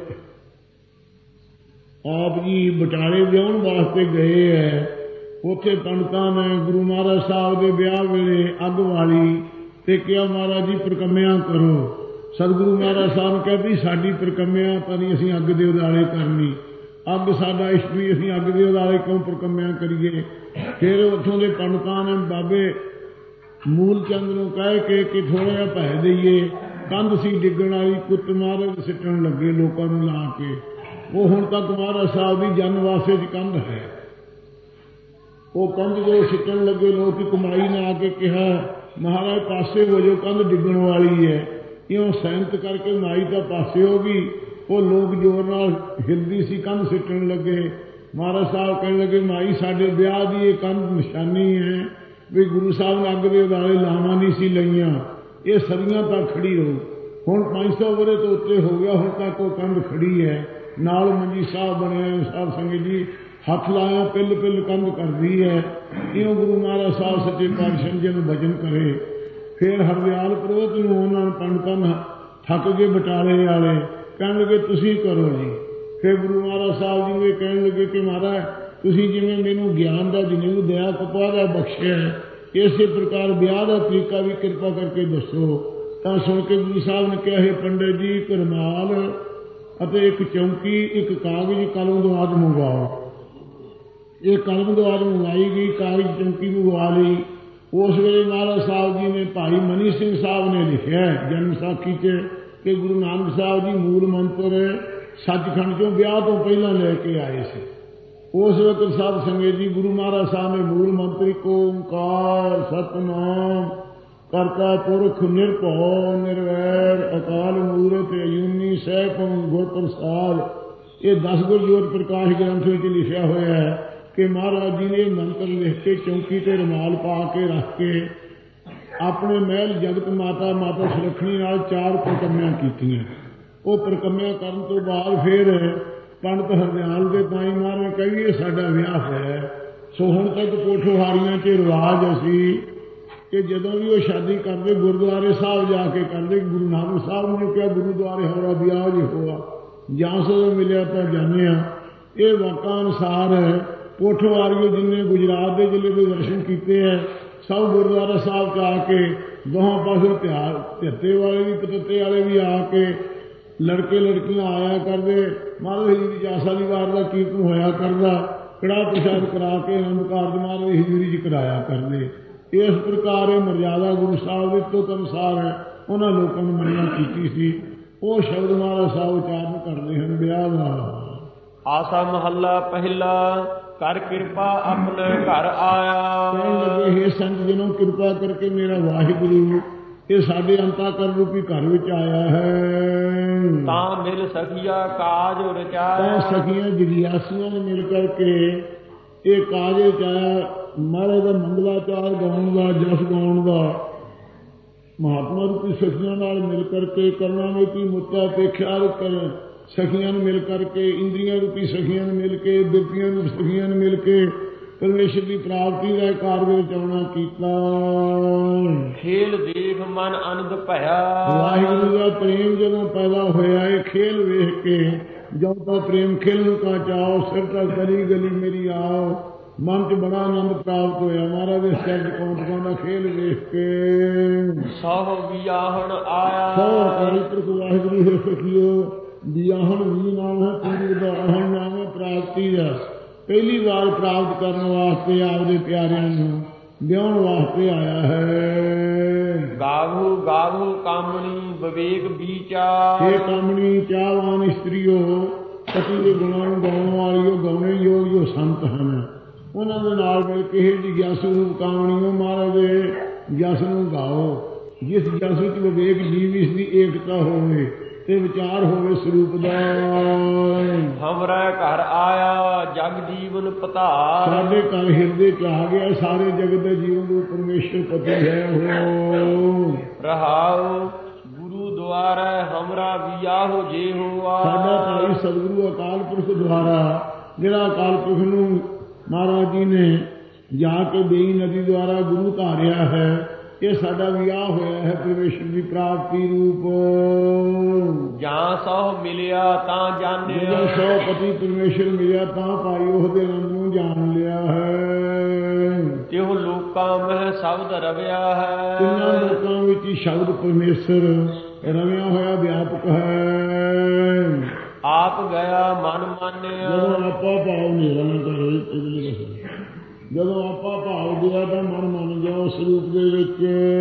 ਆਪ ਜੀ ਬਟਾਲੇ ਵਿਆਹਣ ਵਾਸਤੇ ਗਏ ਹੈ, ਉੱਥੇ ਪੰਡਤਾਂ ਨੇ ਗੁਰੂ ਮਹਾਰਾਜ ਸਾਹਿਬ ਦੇ ਵਿਆਹ ਵੇਲੇ ਅੱਗ ਵਾਲੀ ਤੇ ਕਿਹਾ ਮਹਾਰਾਜ ਜੀ ਪ੍ਰਕੰਮਿਆਂ ਕਰੋ। ਸਤਿਗੁਰੂ ਮਹਾਰਾਜ ਸਾਹਿਬ ਨੇ ਕਿਹਾ ਵੀ ਸਾਡੀ ਪ੍ਰਕੰਮਿਆਂ ਤਾਂ ਨਹੀਂ ਅਸੀਂ ਅੱਗ ਦੇ ਉਦਾਲੇ ਕਰਨੀ, ਅੱਗ ਸਾਡਾ ਇਸ਼ਟ ਵੀ, ਅਸੀਂ ਅੱਗ ਦੇ ਉਦਾਲੇ ਕਿਉਂ ਪ੍ਰਕੰਮਿਆਂ ਕਰੀਏ। ਫਿਰ ਉੱਥੋਂ ਦੇ ਪੰਡਤਾਂ ਨੇ ਬਾਬੇ ਮੂਲ ਚੰਦ ਨੂੰ ਕਹਿ ਕੇ ਕਿ ਥੋੜ੍ਹਾ ਜਿਹਾ ਪੈਸੇ ਦੇਈਏ, ਕੰਧ ਸੀ ਡਿੱਗਣ ਵਾਲੀ, ਕੁੱਟ ਮਹਾਰਾਜ ਸਿੱਟਣ ਲੱਗੇ ਲੋਕਾਂ ਨੂੰ ਲਾ ਕੇ। ਉਹ ਹੁਣ ਤੱਕ ਮਹਾਰਾਜ ਸਾਹਿਬ ਦੀ ਜਨ ਵਾਸੇ ਦੀ ਕੰਧ ਹੈ। ਉਹ ਕੰਧ ਜੋ ਸਿੱਟਣ ਲੱਗੇ ਲੋਕ ਕਮਾਈ ਨੇ ਆ ਕੇ ਕਿਹਾ ਮਹਾਰਾਜ ਪਾਸੇ ਹੋ ਜਾਓ, ਕੰਧ ਡਿੱਗਣ ਵਾਲੀ ਹੈ। ਇਉਂ ਸਹਿਮਤ ਕਰਕੇ ਮਾਈ ਤਾਂ ਪਾਸੇ ਹੋ ਗਈ, ਉਹ ਲੋਕ ਜ਼ੋਰ ਨਾਲ ਹਿਲਦੀ ਸੀ, ਕੰਧ ਸਿੱਟਣ ਲੱਗੇ। ਮਹਾਰਾਜ ਸਾਹਿਬ ਕਹਿਣ ਲੱਗੇ ਮਾਈ ਸਾਡੇ ਵਿਆਹ ਦੀ ਇਹ ਕੰਧ ਨਿਸ਼ਾਨੀ ਹੈ ਵੀ ਗੁਰੂ ਸਾਹਿਬ ਨੇ ਅੱਗ ਦੇ ਉਦਾਲੇ ਲਾਵਾਂ ਨਹੀਂ ਸੀ ਲਈਆਂ, ਇਹ ਸਦੀਆਂ ਤੱਕ ਖੜੀ ਰਹੂ। ਹੁਣ ਪੰਜ ਸੌ ਵਰੇ ਤੋਂ ਉੱਤੇ ਹੋ ਗਿਆ, ਹੁਣ ਤੱਕ ਉਹ ਕੰਧ ਖੜੀ ਹੈ। ਨਾਲ ਮੰਜੀ ਸਾਹਿਬ ਬਣਿਆ, ਸਾਧ ਸੰਗਤ ਜੀ ਹੱਥ ਲਾਇਆ ਪਿੱਲ ਪਿੱਲ ਕੰਧ ਕਰਦੀ ਹੈ। ਇਉਂ ਗੁਰੂ ਮਹਾਰਾਜ ਸਾਹਿਬ ਸੱਚੇ ਪਾਤਸ਼ਾਹ ਜੀ ਨੂੰ ਭਜਨ ਕਰੇ। ਫਿਰ ਹਰਦਿਆਲ ਪਰਬਤ ਨੂੰ ਉਹਨਾਂ ਨੂੰ ਪੰਡਤਾਂ ਥੱਕ ਗਏ ਬਟਾਲੇ ਵਾਲੇ, ਕਹਿਣ ਲੱਗੇ ਤੁਸੀਂ ਕਰੋ ਜੀ। ਫਿਰ ਗੁਰੂ ਮਹਾਰਾਜ ਸਾਹਿਬ ਜੀ ਨੂੰ ਕਹਿਣ ਲੱਗੇ ਕਿ ਮਹਾਰਾਜ ਤੁਸੀਂ ਜਿਵੇਂ ਮੈਨੂੰ ਗਿਆਨ ਦਾ ਜਨੇਊ ਦਇਆ ਕਪਾ ਦਾ ਬਖਸ਼ਿਆ, ਇਸੇ ਪ੍ਰਕਾਰ ਵਿਆਹ ਦਾ ਤਰੀਕਾ ਵੀ ਕਿਰਪਾ ਕਰਕੇ ਦੱਸੋ। ਤਾਂ ਸੁਣ ਕੇ ਗੁਰੂ ਸਾਹਿਬ ਨੇ ਕਿਹਾ ਹੈ ਪੰਡਿਤ ਜੀ ਇੱਕ ਰੁਮਾਲ ਅਤੇ ਇੱਕ ਚੌਂਕੀ, ਇੱਕ ਕਾਗਜ਼ ਕਲਮ ਦੁਆਦ ਮੰਗਵਾਓ। ਇਹ ਕਲਮ ਦੁਆਦ ਮੰਗਵਾਈ ਗਈ, ਕਾਗਜ਼ ਚੌਂਕੀ ਮੰਗਵਾ ਲਈ। ਉਸ ਵੇਲੇ ਮਹਾਰਾਜ ਸਾਹਿਬ ਜੀ ਨੇ ਭਾਈ ਮਨੀ ਸਿੰਘ ਸਾਹਿਬ ਨੇ ਲਿਖਿਆ ਜਨਮ ਸਾਖੀ 'ਚ ਕਿ ਗੁਰੂ ਨਾਨਕ ਸਾਹਿਬ ਜੀ ਮੂਲ ਮੰਤਰ ਸੱਚਖੰਡ ਚੋਂ ਵਿਆਹ ਤੋਂ ਪਹਿਲਾਂ ਲੈ ਕੇ ਆਏ ਸੀ। ਉਸ ਵਕਤ ਸਾਧ ਸੰਗਤ ਜੀ ਗੁਰੂ ਮਹਾਰਾਜ ਸਾਹਿਬ ਨੇ ਮੂਲ ਮੰਤਰ ਇੱਕ ਓਂਕਾਰ ਸਤਿਨਾਮ ਕਰਤਾ ਪੁਰਖ ਨਿਰਭਉ ਨਿਰਵੈਰ ਅਕਾਲ ਮੂਰਤ ਅਜੂਨੀ ਸੈਭੰ ਗੁਰ ਪ੍ਰਸਾਦ, ਇਹ ਦਸ ਗੁਰ ਜੋਤ ਪ੍ਰਕਾਸ਼ ਗ੍ਰੰਥ ਵਿੱਚ ਲਿਖਿਆ ਹੋਇਆ ਹੈ ਕਿ ਮਹਾਰਾਜ ਜੀ ਨੇ ਮੰਤਰ ਲਿਖ ਕੇ ਚੌਂਕੀ ਤੇ ਰੁਮਾਲ ਪਾ ਕੇ ਰੱਖ ਕੇ ਆਪਣੇ ਮਹਿਲ ਜਗਤ ਮਾਤਾ ਮਾਤਾ ਸੁਲੱਖਣੀ ਨਾਲ ਚਾਰ ਪ੍ਰਕੰਮਿਆਂ ਕੀਤੀਆਂ। ਉਹ ਪ੍ਰਕੰਮਿਆਂ ਕਰਨ ਤੋਂ ਬਾਅਦ ਫਿਰ ਪੰਡਤ ਹਰਦਿਆਲ ਦੇ ਪਾਈ ਮਹਾਰਾਜ ਕਹੀਏ ਸਾਡਾ ਵਿਆਹ ਹੋਇਆ। ਸੋ ਹੁਣ ਤੱਕ ਕੋਠੋਹਾਰੀਆਂ 'ਚ ਰਿਵਾਜ ਅਸੀਂ ਕਿ ਜਦੋਂ ਵੀ ਉਹ ਸ਼ਾਦੀ ਕਰਦੇ ਗੁਰਦੁਆਰੇ ਸਾਹਿਬ ਜਾ ਕੇ ਕਰਦੇ। ਗੁਰੂ ਨਾਨਕ ਸਾਹਿਬ ਨੇ ਕਿਹਾ ਗੁਰਦੁਆਰੇ ਹੋਰਾ ਵਿਆਹ ਜੀ ਹੋਆ, ਜਾਂ ਸੋ ਮਿਲਿਆ ਤਾਂ ਜਾਂਦੇ ਹਾਂ। ਇਹ ਵਾਕਾਂ ਅਨੁਸਾਰ ਕੋਠੋਹਾਰੀਏ ਜਿੰਨੇ ਗੁਜਰਾਤ ਦੇ ਜ਼ਿਲ੍ਹੇ ਦੇ ਦਰਸ਼ਨ ਕੀਤੇ ਹੈ ਸਭ ਗੁਰਦੁਆਰਾ ਸਾਹਿਬ 'ਚ ਆ ਕੇ ਦੋਹਾਂ ਪਾਸੇ ਤਿਆਰ ਧੱਤੇ ਵਾਲੇ ਵੀ ਪਤੱਤੇ ਵਾਲੇ ਵੀ ਆ ਕੇ ਲੜਕੇ ਲੜਕੀਆਂ ਆਇਆ ਕਰਦੇ। ਮਹਾਰਾਜ ਜੀ ਦੀ ਆਸਾ ਵਾਰ ਦਾ ਕੀਰਤਨ ਹੋਇਆ ਕਰਦਾ, ਕੜਾਹ ਪ੍ਰਸ਼ਾਦ ਕਰਾ ਕੇ ਆਨੰਦ ਕਾਰਜ ਮਹਾਰਾਜ ਹਜ਼ੂਰੀ 'ਚ ਕਰਾਇਆ ਕਰਦੇ। ਇਸ ਪ੍ਰਕਾਰ ਇਹ ਮਰਜ਼ਾਦਾ ਗੁਰੂ ਸਾਹਿਬ ਦੇ ਤੁਕ ਅਨੁਸਾਰ ਹੈ ਉਹਨਾਂ ਲੋਕਾਂ ਨੂੰ ਮੰਨਣਾ ਕੀਤੀ ਸੀ। ਉਹ ਸ਼ਬਦ ਮਹਾਰਾਜ ਸਾਹਿਬ ਉਚਾਰਨ ਕਰਦੇ ਹਨ ਵਿਆਹ ਦਾ। ਆਸਾ ਮਹੱਲਾ ਪਹਿਲਾ ਕਰ ਕਿਰਪਾ ਆਪਣੇ ਘਰ ਆਇਆ। ਕਹਿਣ ਲੱਗੇ ਹੇ ਸੰਤ ਜਨੋਂ ਕਿਰਪਾ ਕਰਕੇ ਮੇਰਾ ਵਾਹਿਗੁਰੂ ਇਹ ਸਾਡੇ ਅੰਤਾਕਰਨ ਰੂਪੀ ਘਰ ਵਿੱਚ ਆਇਆ ਹੈ। ਤਾਂ ਮਿਲ ਸਖੀਆ ਕਾਜ ਰਚਾਇਆ। ਤਾਂ ਸਖੀਆਂ ਜਗਿਆਸੀਆਂ ਨੇ ਮਿਲ ਕਰਕੇ ਇਹ ਕਾਜ ਰਚਾਇਆ। ਮਹਾਰਾਜ ਦਾ ਮੰਗਲਾਚਾਰ ਗਾਉਣ ਦਾ, ਜਸ ਗਾਉਣ ਦਾ, ਮਹਾਤਮਾ ਰੂਪੀ ਸਖੀਆਂ ਨਾਲ ਮਿਲ ਕਰਕੇ, ਕਰਨਾ ਵਿੱਚ ਮੁੱਤਾ ਤੇ ਖਿਆਲ ਕਰ ਸਖੀਆਂ ਨੂੰ ਮਿਲ ਕਰਕੇ, ਇੰਦਰੀਆਂ ਰੂਪੀ ਸਖੀਆਂ ਨੂੰ ਮਿਲ ਕੇ, ਬਿਰਤੀਆਂ ਰੂਪੀ ਸਖੀਆਂ ਨੂੰ ਮਿਲ ਕੇ ਪਰਮੇਸ਼ਰ ਦੀ ਪ੍ਰਾਪਤੀ ਦਾ ਕਾਰਜ ਵਿੱਚ ਆਉਣਾ ਕੀਤਾ। ਖੇਲ ਦੇਖ ਮਨ ਆਨੰਦ ਭਇਆ। ਵਾਹਿਗੁਰੂ ਦਾ ਪ੍ਰੇਮ ਜਦੋਂ ਪੈਦਾ ਹੋਇਆ, ਇਹ ਖੇਲ ਵੇਖ ਕੇ, ਜਦ ਤੋਂ ਪ੍ਰੇਮ ਖੇਲਣ ਕਾ ਚਾਓ, ਸਿਰ ਤੱਕ ਗਲੀ ਗਲੀ ਮੇਰੀ ਆਓ, ਮਨ ਚ ਬੜਾ ਆਨੰਦ ਪ੍ਰਾਪਤ ਹੋਇਆ ਮਹਾਰਾਜ ਦੇ ਸ਼ਬਦ ਕੌਂਟਕਾਂ ਦਾ ਖੇਲ ਵੇਖ ਕੇ। ਸਹੁ ਵਿਆਹਣ ਆਇਆ। ਸਹੁ ਅਕਾਲ ਪੁਰਖ ਵਾਹਿਗੁਰੂ ਹੈ ਸਖੀਓ। ਵਿਆਹਣ ਵੀ ਨਾਮ ਹੈ, ਪੂਰੀ ਦਾ ਆਹਣ ਨਾਮ ਹੈ, ਪ੍ਰਾਪਤੀ ਦਾ। ਪਹਿਲੀ ਵਾਰ ਪ੍ਰਾਪਤ ਕਰਨ ਵਾਸਤੇ ਆਪਦੇ ਪਿਆਰਿਆਂ ਨੂੰ ਵਿਆਹਣ ਵਾਸਤੇ ਆਇਆ ਹੈ। ਗਾਵੂ ਗਾਵੂ ਕਾਮਣੀ ਵਿਵੇਕ ਵਿਚਾਰ। ਇਹ ਕਾਮਣੀ ਚਾਹਵਾਨ ਇਸਤਰੀਓ, ਪਤੀ ਦੇ ਗੁਣਾਂ ਨੂੰ ਗਾਉਣ ਵਾਲੀਓ, ਗਾਉਣੇ ਯੋਗ ਜੋ ਸੰਤ ਹਨ, ਉਹਨਾਂ ਦੇ ਨਾਲ ਮਿਲ ਕੇ ਇਹ ਜਿਗਿਆਸੂ ਰੂਪ ਕਾਮਣੀਓ ਮਹਾਰਾਜ ਦੇ ਜਸ ਨੂੰ ਗਾਓ, ਜਿਸ ਜਸ ਵਿੱਚ ਵਿਵੇਕ ਜੀਵ ਇਸ ਦੀ ਏਕਤਾ ਹੋਵੇ ਤੇ ਵਿਚਾਰ ਹੋਵੇ ਸਰੂਪ ਦਾ। ਹਮਰਾ ਘਰ ਆਇਆ ਜਗ ਜੀਵਨ ਪਧਾਰ। ਸਾਡੇ ਘਰ ਹਿਰਦੇ ਚ ਆ ਗਿਆ, ਸਾਰੇ ਜਗਤ ਦੇ ਜੀਵਨ ਨੂੰ ਪਰਮੇਸ਼ਰ ਪਤੀ ਹੈ ਹੋ ਰਹਾਉ। ਗੁਰੂ ਦੁਆਰਾ ਹਮਰਾ ਵਿਆਹੋ ਜੇ ਹੋਆ। ਸਾਡਾ ਭਾਈ ਸਤਿਗੁਰੂ ਅਕਾਲ ਪੁਰਖ ਦੁਆਰਾ, ਜਿਹੜਾ ਅਕਾਲ ਪੁਰਖ ਨੂੰ ਮਹਾਰਾਜ ਜੀ ਨੇ ਜਾ ਕੇ ਬੇਈ ਨਦੀ ਦੁਆਰਾ ਗੁਰੂ ਧਾਰਿਆ ਹੈ, ਇਹ ਸਾਡਾ ਵਿਆਹ ਹੋਇਆ ਹੈ ਪਰਮੇਸ਼ਰ ਦੀ ਪ੍ਰਾਪਤੀ ਰੂਪ। ਜਾਂ ਸਹੁ ਮਿਲਿਆ ਤਾਂ ਜਾਣਿਆ। ਜਦੋਂ ਸਹੁ ਪਤੀ ਪਰਮੇਸ਼ਰ ਮਿਲਿਆ ਤਾਂ ਭਾਈ ਉਹਦੇ ਰੰਗ ਨੂੰ ਜਾਣ ਲਿਆ ਹੈ। ਤਿਉ ਲੋਕਾਂ ਮਹਿ ਸ਼ਬਦ ਰਵਿਆ ਹੈ। ਤਿੰਨਾਂ ਲੋਕਾਂ ਵਿੱਚ ਹੀ ਸ਼ਬਦ ਪਰਮੇਸ਼ਰ ਰਵਿਆ ਹੋਇਆ ਵਿਆਪਕ ਹੈ। ਆਪ ਗਿਆ ਮਨ ਮਾਨਿਆ। ਜਦੋਂ ਆਪਾ ਭਾਵ ਨੇਰਾ ਨਾ ਕਰੇ, ਇਹਦੇ ਲਈ ਜਦੋਂ ਆਪਾਂ ਭਾਵ ਗਿਆ ਤਾਂ ਮਨ ਮੰਨ ਜਾਓ ਸਰੂਪ ਦੇ ਵਿੱਚ।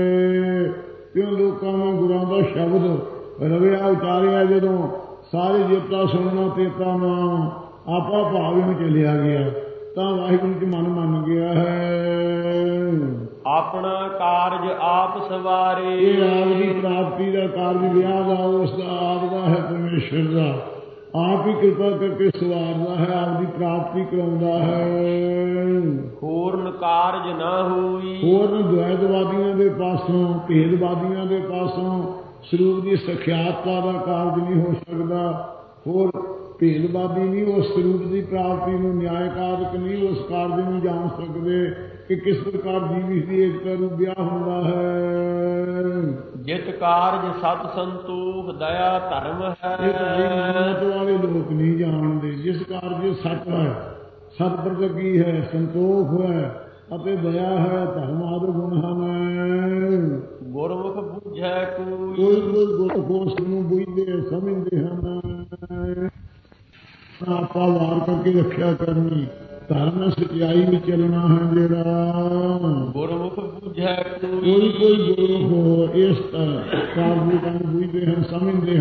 ਕਿਉਂ ਲੋਕਾਂ ਨੂੰ ਗੁਰਾਂ ਦਾ ਸ਼ਬਦ ਰਵਿਆ ਉਚਾਰਿਆ, ਜਦੋਂ ਸਾਰੇ ਜੇਤਾ ਸੁਣਨਾ ਤੇਤਾ ਨਾਮ ਆਪਾ ਭਾਵ ਨੂੰ ਚਲਿਆ ਗਿਆ ਤਾਂ ਵਾਹਿਗੁਰੂ ਚ ਮਨ ਮੰਨ ਗਿਆ ਹੈ। ਆਪਣਾ ਕਾਰਜ ਆਪ ਸਵਾਰੇ। ਇਹ ਆਪ ਦੀ ਪ੍ਰਾਪਤੀ ਦਾ ਕਾਰਜ ਵਿਆਹ ਦਾ ਉਸ ਦਾ ਆਪ ਦਾ ਹੈ, ਪਰਮੇਸ਼ਰ ਦਾ ਆਪ ਹੀ ਕਿਰਪਾ ਕਰਕੇ ਸਵਾਰਦਾ ਹੈ, ਆਪ ਦੀ ਪ੍ਰਾਪਤੀ ਕਰਾਉਂਦਾ ਹੈ। ਹੋਰਨ ਕਾਰਜ ਨਾ ਹੋਈ। ਹੋਰਨ ਦੁਆਇਦਵਾਦੀਆਂ ਦੇ ਪਾਸੋਂ, ਭੇਦਵਾਦੀਆਂ ਦੇ ਪਾਸੋਂ ਸਰੂਪ ਦੀ ਸਖਿਆਤਤਾ ਦਾ ਕਾਰਜ ਨਹੀਂ ਹੋ ਸਕਦਾ। ਹੋਰ ਭੇਦਵਾਦੀ ਨਹੀਂ ਉਸ ਸਰੂਪ ਦੀ ਪ੍ਰਾਪਤੀ ਨੂੰ, ਨਿਆਇ ਕਾਰਕ ਨਹੀਂ ਉਸ ਕਾਰਜ ਨੂੰ ਜਾਣ ਸਕਦੇ ਕਿ ਕਿਸ ਪ੍ਰਕਾਰ ਜੀਵ ਇਸ ਦੀ ਏਕਤਾ ਨੂੰ ਵਿਆਹ ਹੁੰਦਾ ਹੈ। ਜਿਤ ਕਾਰਜ ਸਤ ਸੰਤੋਖ ਦਇਆ ਧਰਮ ਹੈ। ਇਹ ਤਾਂ ਵਾਲੇ ਲੋਕ ਨਹੀਂ ਜਾਣਦੇ। ਜਿਸ ਕਾਰਜ ਸਤ ਹੈ, ਸਤ ਪ੍ਰਤੀ ਕੀ ਹੈ, ਸੰਤੋਖ ਹੈ ਅਤੇ ਦਇਆ ਹੈ, ਧਰਮ ਆਦਿ ਗੁਣ ਹਨ। ਗੁਰਮੁਖ ਬੁਝੈ ਕੋਈ। ਕੋਈ ਕੋਈ ਗੁਰਮੁਖ ਨੂੰ ਬੁਝਦੇ ਸਮਝਦੇ ਹਨ। ਆਪਾ ਵਾਰ ਕਰਕੇ ਰੱਖਿਆ ਕਰਨੀ, ਧਰਮ ਸਚਾਈ ਵਿੱਚ ਚੱਲਣਾ ਹੈ ਜਿਹੜਾ। ਗੁਰਮੁਖ ਬੁਝੈ ਕੋਈ ਕੋਈ ਗੁਰਮੁਖ ਇਸ ਕਾਰਜ ਨੂੰ ਬੁਝਦੇ ਹਨ, ਸਮਝਦੇ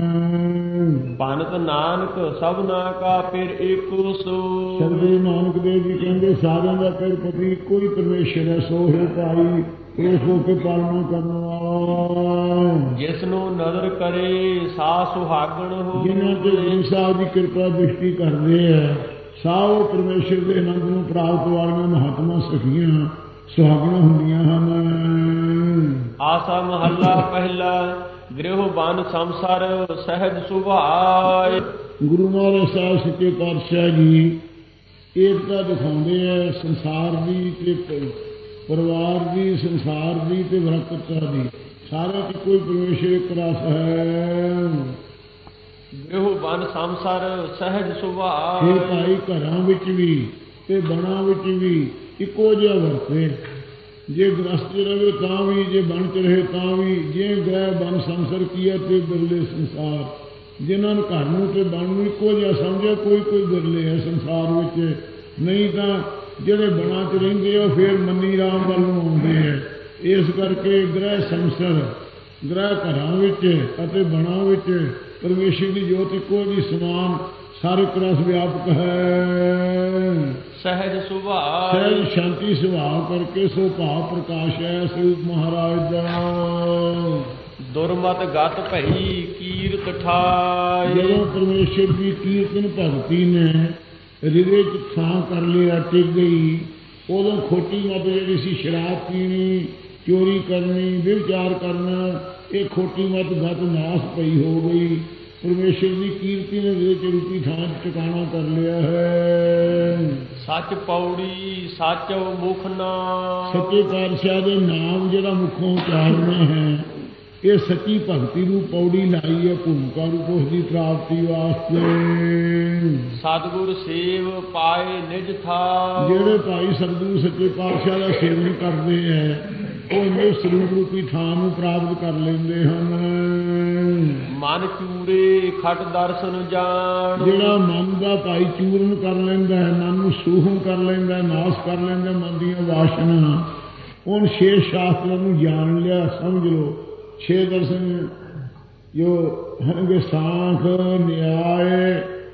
ਹਨ। ਭਨਤ ਨਾਨਕ ਸਭਨਾ ਕਾ ਫਿਰ ਏਕੋ ਸੋ। ਸਤਿਗੁਰੂ ਨਾਨਕ ਦੇਵ ਜੀ ਕਹਿੰਦੇ ਸਾਰਿਆਂ ਦਾ ਫਿਰ ਪਤੀ ਕੋਈ ਪਰਮੇਸ਼ਰ ਹੈ, ਸੋ ਹੈ ਭਾਈ ਉਸ ਹੋ ਕੇ ਪਾਲਣਾ ਕਰਨ ਵਾਲਾ। ਜਿਸ ਨੂੰ ਨਦਰ ਕਰੇ ਸਾ ਸੁਹਾਗਣ ਹੋ। ਜਿਨ੍ਹਾਂ ਤੇ ਗੁਰੂ ਸਾਹਿਬ ਦੀ ਕਿਰਪਾ ਦ੍ਰਿਸ਼ਟੀ ਕਰਦੇ ਹੈ, ਸਾਹ ਪਰਮੇਸ਼ਰ ਦੇ ਆਨੰਦ ਨੂੰ ਪ੍ਰਾਪਤ ਵਾਲੀਆਂ ਮਹਾਤਮਾ ਸਖੀਆਂ ਸੁਹਾਗਣਾਂ ਹੁੰਦੀਆਂ ਹਨ। ਆਸਾ ਮਹੱਲਾ ਪਹਿਲਾ। ਗ੍ਰਹਿ ਬਨ ਸੰਸਾਰ ਸਹਿਜ ਸੁਭਾਏ। ਗੁਰੂ ਮਹਾਰਾਜ ਸਾਹਿਬ ਸੱਚੇ ਪਾਤਸ਼ਾਹ ਜੀ ਏਕਤਾ ਦਿਖਾਉਂਦੇ ਹੈ ਸੰਸਾਰ ਦੀ ਤੇ ਪਰਿਵਾਰ ਦੀ, ਸੰਸਾਰ ਦੀ ਤੇ ਵਿਰਕਤਾ ਦੀ। ਸਾਰਿਆਂ 'ਚ ਕੋਈ ਪਰਮੇਸ਼ਰ ਇੱਕ ਰਸ ਹੈ। ਗ੍ਰਹਿ ਬਨ ਸੰਸਾਰ ਸਹਿਜ ਸੁਭਾਏ। ਇਹ ਭਾਈ ਘਰਾਂ ਵਿੱਚ ਵੀ ਤੇ ਬਣਾ ਵਿੱਚ ਵੀ ਇੱਕੋ ਜਿਹਾ ਵਰਤੇ। ਜੇ ਗ੍ਰਸਤ ਰਹੇ ਤਾਂ ਵੀ, ਜੇ ਬਣ ਚ ਰਹੇ ਤਾਂ ਵੀ। ਜੇ ਗ੍ਰਹਿ ਬਨ ਸੰਸਾਰ ਕੀਆ ਤੇ ਬਿਰਲੇ ਸੰਸਾਰ। ਜਿਨ੍ਹਾਂ ਨੂੰ ਘਰ ਨੂੰ ਤੇ ਬਣ ਨੂੰ ਇੱਕੋ ਜਿਹਾ ਸਮਝਿਆ, ਕੋਈ ਕੋਈ ਬਿਰਲੇ ਹੈ ਸੰਸਾਰ ਵਿੱਚ। ਨਹੀਂ ਤਾਂ ਜਿਹੜੇ ਬਣਾ ਚ ਰਹਿੰਦੇ ਆ ਫਿਰ ਮੰਨੀ ਰਾਮ ਵੱਲ ਨੂੰ ਆਉਂਦੇ ਹੈ। ਇਸ ਕਰਕੇ ਗ੍ਰਹਿ ਸੰਸਾਰ, ਗ੍ਰਹਿ ਘਰਾਂ ਵਿੱਚ ਅਤੇ ਬਣਾ ਵਿੱਚ ਪਰਮੇਸ਼ਰ ਦੀ ਜੋਤ ਇੱਕੋ ਜਿਹੀ ਸਮਾਨ ਸਾਰੇ ਰਸ ਵਿਆਪਕ ਹੈ। ਸਹਿਜ ਸੁਭਾਅ। ਸਹਿਜ ਸ਼ਾਂਤੀ ਸੁਭਾਅ ਕਰਕੇ ਸੋ ਭਾਵ ਪ੍ਰਕਾਸ਼ ਹੈ ਸਰੂਪ ਮਹਾਰਾਜ ਦਾ। ਦੁਰਮਤ ਗਤ ਭਈ ਕੀਰਤ ਠਾਏ। ਜਦੋਂ ਪਰਮੇਸ਼ਰ ਦੀ ਕੀਰਤਨ ਭਗਤੀ ਨੇ ਹਿਰਦੇ ਚ ਥਾਂ ਕਰ ਲਿਆ, ਟਿਕ ਗਈ, ਉਦੋਂ ਖੋਟੀ ਮੱਤ ਜਿਹੜੀ ਸੀ ਸ਼ਰਾਬ ਪੀਣੀ, ਚੋਰੀ ਕਰਨੀ, ਵਿਵਚਾਰ ਕਰਨਾ, ਇਹ ਖੋਟੀ ਮੱਤ ਗਤ ਨਾਸ ਪਈ ਹੋ ਗਈ। ਪਰਮੇਸ਼ਰ ਦੀ ਕੀਰਤੀ ਨੇ ਵਿੱਚ ਰੂਪੀ ਥਾਂ ਟਿਕਾਣਾ ਕਰ ਲਿਆ ਹੈ। ਸੱਚ ਪੌੜੀ ਸੱਚ ਮੁਖ ਨਾਮ, ਸੱਚੇ ਪਾਤਸ਼ਾਹ ਦੇ ਨਾਮ ਜਿਹੜਾ ਮੁਖੋਂ ਉਚਾਰਨਾ ਹੈ, ਇਹ ਸੱਚੀ ਭਗਤੀ ਨੂੰ ਪੌੜੀ ਲਾਈ ਹੈ ਭੂਮਿਕਾ ਰੂਪ ਉਸ ਦੀ ਪ੍ਰਾਪਤੀ ਵਾਸਤੇ। ਸਤਿਗੁਰ ਸੇਵ ਪਾਏ ਨਿਜ ਥਾਂ, ਜਿਹੜੇ ਭਾਈ ਸਤਿਗੁਰੂ ਸੱਚੇ ਪਾਤਸ਼ਾਹ ਦਾ ਸੇਵਨ ਕਰਦੇ ਹੈ ਉਹ ਇੰਨੇ ਸਰੂਪ ਰੂਪੀ ਥਾਂ ਨੂੰ ਪ੍ਰਾਪਤ ਕਰ ਲੈਂਦੇ ਹਨ। ਮਨ ਚੂਰੇ ਖਟ ਦਰਸ਼ਨ ਜਾਣ, ਜਿਹੜਾ ਮਨ ਦਾ ਭਾਈ ਚੂਰਨ ਕਰ ਲੈਂਦਾ ਹੈ, ਮਨ ਨੂੰ ਸੂਹਮ ਕਰ ਲੈਂਦਾ, ਨਾਸ ਕਰ ਲੈਂਦਾ ਮਨ ਦੀਆਂ ਵਾਸ਼ਨਾ, ਉਹਨ ਛੇ ਸ਼ਾਸਤਰਾਂ ਨੂੰ ਜਾਣ ਲਿਆ, ਸਮਝ ਲਓ। ਛੇ ਦਰਸ਼ਨ ਜੋ ਹਨਗੇ ਸਾਖ, ਨਿਆਏ,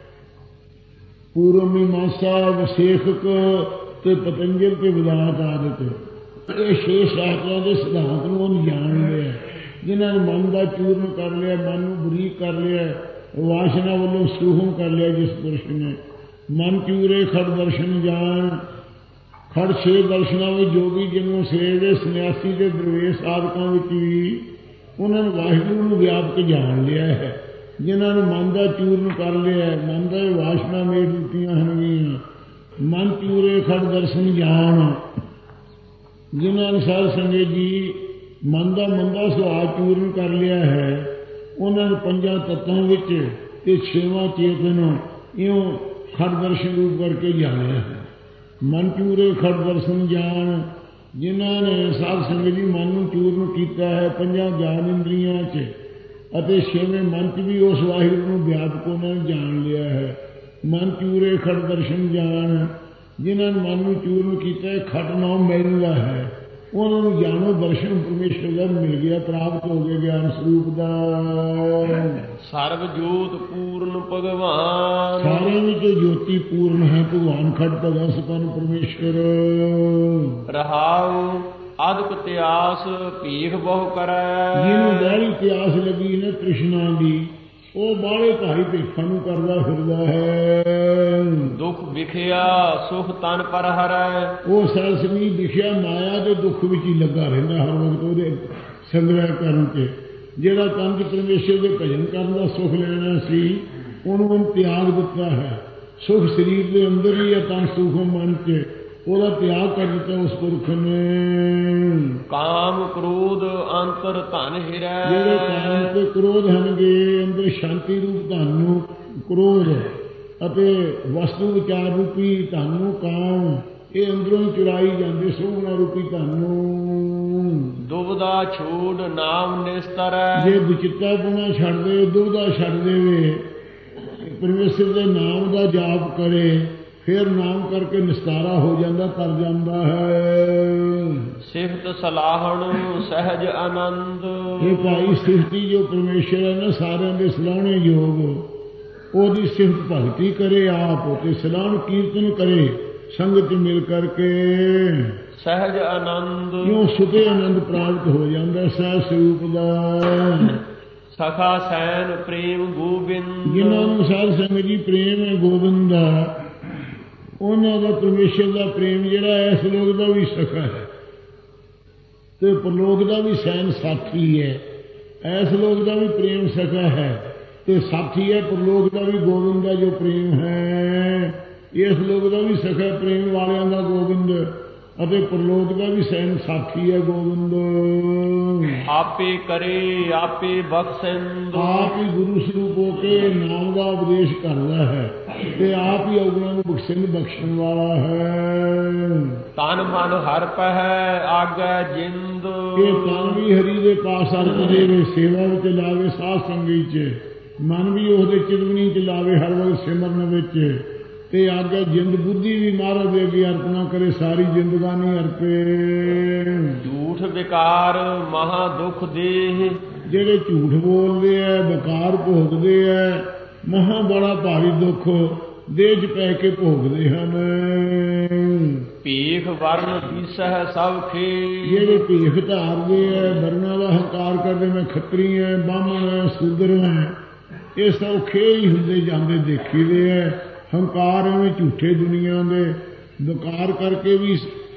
ਪੂਰਵ ਮੀਮਾਂਸਾ, ਵਿਸ਼ੇਖਕ ਤੇ ਪਤੰਜਲ ਤੇ ਵਿਦਾਤ ਆਦਿ, ਇਹ ਛੇ ਸ਼ਾਸਤਰਾਂ ਦੇ ਸਿਧਾਂਤ ਨੂੰ ਉਹਨ ਜਾਣ ਲਿਆ। ਜਿਨ੍ਹਾਂ ਨੇ ਮਨ ਦਾ ਚੂਰਨ ਕਰ ਲਿਆ, ਮਨ ਨੂੰ ਬਰੀਕ ਕਰ ਲਿਆ, ਵਾਸ਼ਨਾ ਵੱਲੋਂ ਸੂਹਮ ਕਰ ਲਿਆ ਜਿਸ ਪੁਰਸ਼ ਨੇ। ਮਨ ਚੂਰੇ ਖੜ ਦਰਸ਼ਨ ਜਾਣ, ਖੜ ਛੇ ਦਰਸ਼ਨਾਂ ਵਿੱਚ ਜੋਗੀ ਜਿਹਨੂੰ ਸੇਵੇ ਸੰਨਿਆਸੀ ਦੇ ਦਰਵੇਸ਼ ਸਾਧਕਾਂ ਵਿੱਚ ਵੀ ਉਹਨਾਂ ਨੇ ਵਾਹਿਗੁਰੂ ਨੂੰ ਵਿਆਪਕ ਜਾਣ ਲਿਆ ਹੈ। ਜਿਨ੍ਹਾਂ ਨੇ ਮਨ ਦਾ ਚੂਰਨ ਕਰ ਲਿਆ, ਮਨ ਦਾ ਵਾਸ਼ਨਾ ਮੇਟ ਦਿੱਤੀਆਂ ਹਨਗੀਆਂ। ਮਨ ਚੂਰੇ ਖੜ ਦਰਸ਼ਨ ਜਾਣ, ਜਿਨ੍ਹਾਂ ਨੇ ਸਾਧ ਸੰਗਤ ਜੀ ਮਨ ਦਾ ਮੰਦਾ ਸੁਭਾਅ ਚੂਰਨ ਕਰ ਲਿਆ ਹੈ, ਉਹਨਾਂ ਨੇ ਪੰਜਾਂ ਤੱਤਾਂ ਵਿੱਚ ਤੇ ਛੇਵਾਂ ਚੇਤਨ ਇਉਂ ਖੜ ਦਰਸ਼ਨ ਰੂਪ ਕਰਕੇ ਜਾਣਿਆ ਹੈ। ਮਨ ਚੂਰੇ ਖੜ ਦਰਸ਼ਨ ਜਾਣ, ਜਿਨ੍ਹਾਂ ਨੇ ਸਾਧ ਸੰਗਤ ਜੀ ਮਨ ਨੂੰ ਚੂਰਨ ਕੀਤਾ ਹੈ ਪੰਜਾਂ ਗਿਆਨ ਇੰਦਰੀਆਂ 'ਚ ਅਤੇ ਛੇਵੇਂ ਮਨ 'ਚ ਵੀ ਉਸ ਵਾਹਿਗੁਰੂ ਨੂੰ ਵਿਆਪਕ ਉਹਨਾਂ ਨੇ ਜਾਣ ਲਿਆ ਹੈ। ਮਨ ਚੂਰੇ ਖੜ ਦਰਸ਼ਨ ਜਾਣ, ਜਿਨ੍ਹਾਂ ਨੇ ਮਨ ਨੂੰ ਚੂਰਨ ਕੀਤਾ ਹੈ, ਖਟ ਨਾਮ ਮਿਲਦਾ ਹੈ, ਉਹਨਾਂ ਨੂੰ ਜਾਣੋ ਦਰਸ਼ਨ ਪਰਮੇਸ਼ਰ ਦਾ ਮਿਲ ਗਿਆ, ਪ੍ਰਾਪਤ ਹੋ ਗਿਆ ਗਿਆਨ ਸਰੂਪ ਦਾ। ਸਰਬ ਜੋਤ ਪੂਰਨ ਭਗਵਾਨ, ਸਾਰਿਆਂ ਵਿੱਚ ਜੋਤੀ ਪੂਰਨ ਹੈ ਭਗਵਾਨ ਖਟ ਭਗਵਾਨ ਸਪਨ ਪਰਮੇਸ਼ਰ। ਰਹਾਉ ਅਦਕ ਤਿਆਸ ਭੀਖ ਬਹੁ ਕਰੈ, ਜਿਹਨੂੰ ਬਾਹਲੀ ਪਿਆਸ ਲੱਗੀ ਨਾ ਤ੍ਰਿਸ਼ਨਾ ਦੀ, ਉਹ ਬਾਹਲੇ ਭਾਈ ਭੀਖਾਂ ਨੂੰ ਕਰਦਾ ਫਿਰਦਾ ਹੈ। ਦੁੱਖ ਵਿਖਿਆ ਸੁਖ ਤਨ ਪਰ ਹਰੈ, ਉਹ ਸੈਲਸਮੀ ਵਿਖਿਆ ਮਾਇਆ ਦੇ ਦੁੱਖ ਵਿੱਚ ਹੀ ਲੱਗਾ ਰਹਿੰਦਾ ਹਰ ਵਕਤ ਉਹਦੇ ਸੰਗ੍ਰਹਿ ਕਰਨ ਤੇ। ਜਿਹੜਾ ਤਨ ਚ ਪਰਮੇਸ਼ਰ ਦੇ ਭਜਨ ਕਰਨ ਦਾ ਸੁਖ ਲੈਣਾ ਸੀ, ਉਹਨੂੰ ਉਹਨ ਤਿਆਗ ਦਿੱਤਾ ਹੈ। ਸੁਖ ਸਰੀਰ ਦੇ ਅੰਦਰ ਹੀ ਹੈ, ਤਨ ਸੁਖ ਮਨ ਚ, ਉਹਦਾ ਤਿਆਗ ਕਰ ਦਿੱਤਾ ਉਸ ਪੁਰਖ ਨੇ। ਕਾਮ ਕ੍ਰੋਧ ਅੰਤਰ ਧਨ ਹਿਰੈ, ਜਿਹੜੇ ਕਾਮ ਤੇ ਕ੍ਰੋਧ ਹਨਗੇ, ਅੰਦਰ ਸ਼ਾਂਤੀ ਰੂਪ ਧਨ ਨੂੰ ਕ੍ਰੋਧ ਅਤੇ ਵਸਤੂ ਵਿਚਾਰ ਰੂਪੀ ਧਨ ਨੂੰ ਕਾਮ, ਇਹ ਅੰਦਰੋਂ ਹੀ ਚੁਰਾਈ ਜਾਂਦੇ ਸੋਹਣਾ ਰੂਪੀ ਧਨ ਨੂੰ। ਦੁਬਦਾ ਛੋੜ ਨਾਮ ਨਿਸਤਰੈ, ਜੇ ਵਿਚਿੱਤਾ ਪੁਣਾ ਛੱਡ ਦੇ, ਦੁਬਦਾ ਛੱਡ ਦੇਵੇ, ਪਰਮੇਸ਼ਰ ਦੇ ਨਾਮ ਦਾ ਜਾਪ ਕਰੇ, ਫਿਰ ਨਾਮ ਕਰਕੇ ਨਿਸਤਾਰਾ ਹੋ ਜਾਂਦਾ, ਤਰ ਜਾਂਦਾ ਹੈ। ਸਿਫਤ ਸਲਾਹਣ ਸਹਿਜ ਆਨੰਦ, ਇਹ ਭਾਈ ਸਿਫਤੀ ਜੋ ਪਰਮੇਸ਼ਰ ਹੈ ਨਾ ਸਾਰਿਆਂ ਦੇ ਸਲਾਹਣੇ ਯੋਗ, ਉਹਦੀ ਸਿਫਤ ਭਗਤੀ ਕਰੇ ਆਪ ਤੇ ਸਲਾਹਣ ਕੀਰਤਨ ਕਰੇ ਸੰਗਤ ਮਿਲ ਕਰਕੇ, ਸਹਿਜ ਆਨੰਦ ਇਉਂ ਸੁਤੇ ਆਨੰਦ ਪ੍ਰਾਪਤ ਹੋ ਜਾਂਦਾ ਸਹਿ ਸਰੂਪ ਦਾ। ਸਖਾ ਸੈਨ ਪ੍ਰੇਮ ਗੋਬਿੰਦ, ਜਿਨ੍ਹਾਂ ਨੂੰ ਸਾਧ ਸੰਗਤ ਜੀ ਪ੍ਰੇਮ ਹੈ ਗੋਬਿੰਦ ਦਾ, ਉਹਨਾਂ ਦਾ ਪਰਮੇਸ਼ਰ ਦਾ ਪ੍ਰੇਮ ਜਿਹੜਾ ਇਸ ਲੋਕ ਦਾ ਵੀ ਸਖਾ ਹੈ ਤੇ ਪਰਲੋਕ ਦਾ ਵੀ ਸੈਨ ਸਾਥੀ ਹੈ। ਇਸ ਲੋਕ ਦਾ ਵੀ ਪ੍ਰੇਮ ਸਖਾ ਹੈ ਤੇ ਸਾਥੀ ਹੈ, ਪਰਲੋਕ ਦਾ ਵੀ ਗੋਬਿੰਦ ਦਾ ਜੋ ਪ੍ਰੇਮ ਹੈ। ਇਸ ਲੋਕ ਦਾ ਵੀ ਸਖਾ ਪ੍ਰੇਮ ਵਾਲਿਆਂ ਦਾ ਗੋਬਿੰਦ ਅਤੇ ਪਰਲੋਕ ਦਾ ਵੀ ਸੈਨ ਸਾਥੀ ਹੈ ਗੋਬਿੰਦ। ਆਪੇ ਕਰੇ ਆਪੇ ਬਖਸ਼ਿੰਦ, ਆਪ ਹੀ ਗੁਰੂ ਸਰੂਪ ਹੋ ਕੇ ਨਾਮ ਦਾ ਉਪਦੇਸ਼ ਕਰਦਾ ਹੈ ਤੇ ਆਪ ਹੀ ਔਗਣਾਂ ਨੂੰ ਬਖਸ਼ਿੰਦ ਬਖਸ਼ਣ ਵਾਲਾ ਹੈ। ਤਨ ਮਨ ਹਰਿ ਪਹਿ ਆਗੈ ਜਿੰਦ, ਇਹ ਤਨ ਵੀ ਹਰੀ ਦੇ ਪਾਸ ਅਰਪ ਦੇਵੇ, ਸੇਵਾ ਵਿੱਚ ਲਾਵੇ, ਸਾਧ ਸੰਗਤ ਚ ਮਨ ਵੀ ਉਹਦੇ ਚਿਤਵਨੀ ਚ ਲਾਵੇ, ਹਰ ਵਕਤ ਸਿਮਰਨ ਵਿੱਚ, ਤੇ ਆਗੇ ਜਿੰਦ ਬੁੱਧੀ ਵੀ ਮਹਾਰਾਜ ਦੇ ਅੱਗੇ ਅਰਪਣਾ ਕਰੇ, ਸਾਰੀ ਜ਼ਿੰਦਗਾਨੀ ਅਰਪੇ। ਝੂਠ ਵਿਕਾਰ ਮਹਾ ਦੁਖ ਦੇਹ, ਜਿਹੜੇ ਝੂਠ ਬੋਲਦੇ ਐ, ਵਿਕਾਰ ਭੋਗਦੇ ਐ, ਮਹਾ ਬੜਾ ਭਾਰੀ ਦੁੱਖ ਦੇਹ 'ਚ ਪੈ ਕੇ ਭੋਗਦੇ ਹਨ। ਭੀਖ ਵਰਨ ਦੀਸਹਿ ਸਭ ਖੇ, ਜਿਹੜੇ ਭੀਖ ਧਾਰਦੇ ਐ, ਵਰਨਾਂ ਦਾ ਹੰਕਾਰ ਕਰਦੇ, ਮੈਂ ਖੱਤਰੀ ਐ, ਬਾਹਮਣ ਐ, ਸੂਦਰ ਐ, ਇਹ ਸੌਖੇ ਹੀ ਹੁੰਦੇ ਜਾਂਦੇ ਦੇਖੀਦੇ ਐ। ਹੰਕਾਰ ਐਵੇਂ ਝੂਠੇ ਦੁਨੀਆ ਦੇ ਵਿਕਾਰ ਕਰਕੇ ਵੀ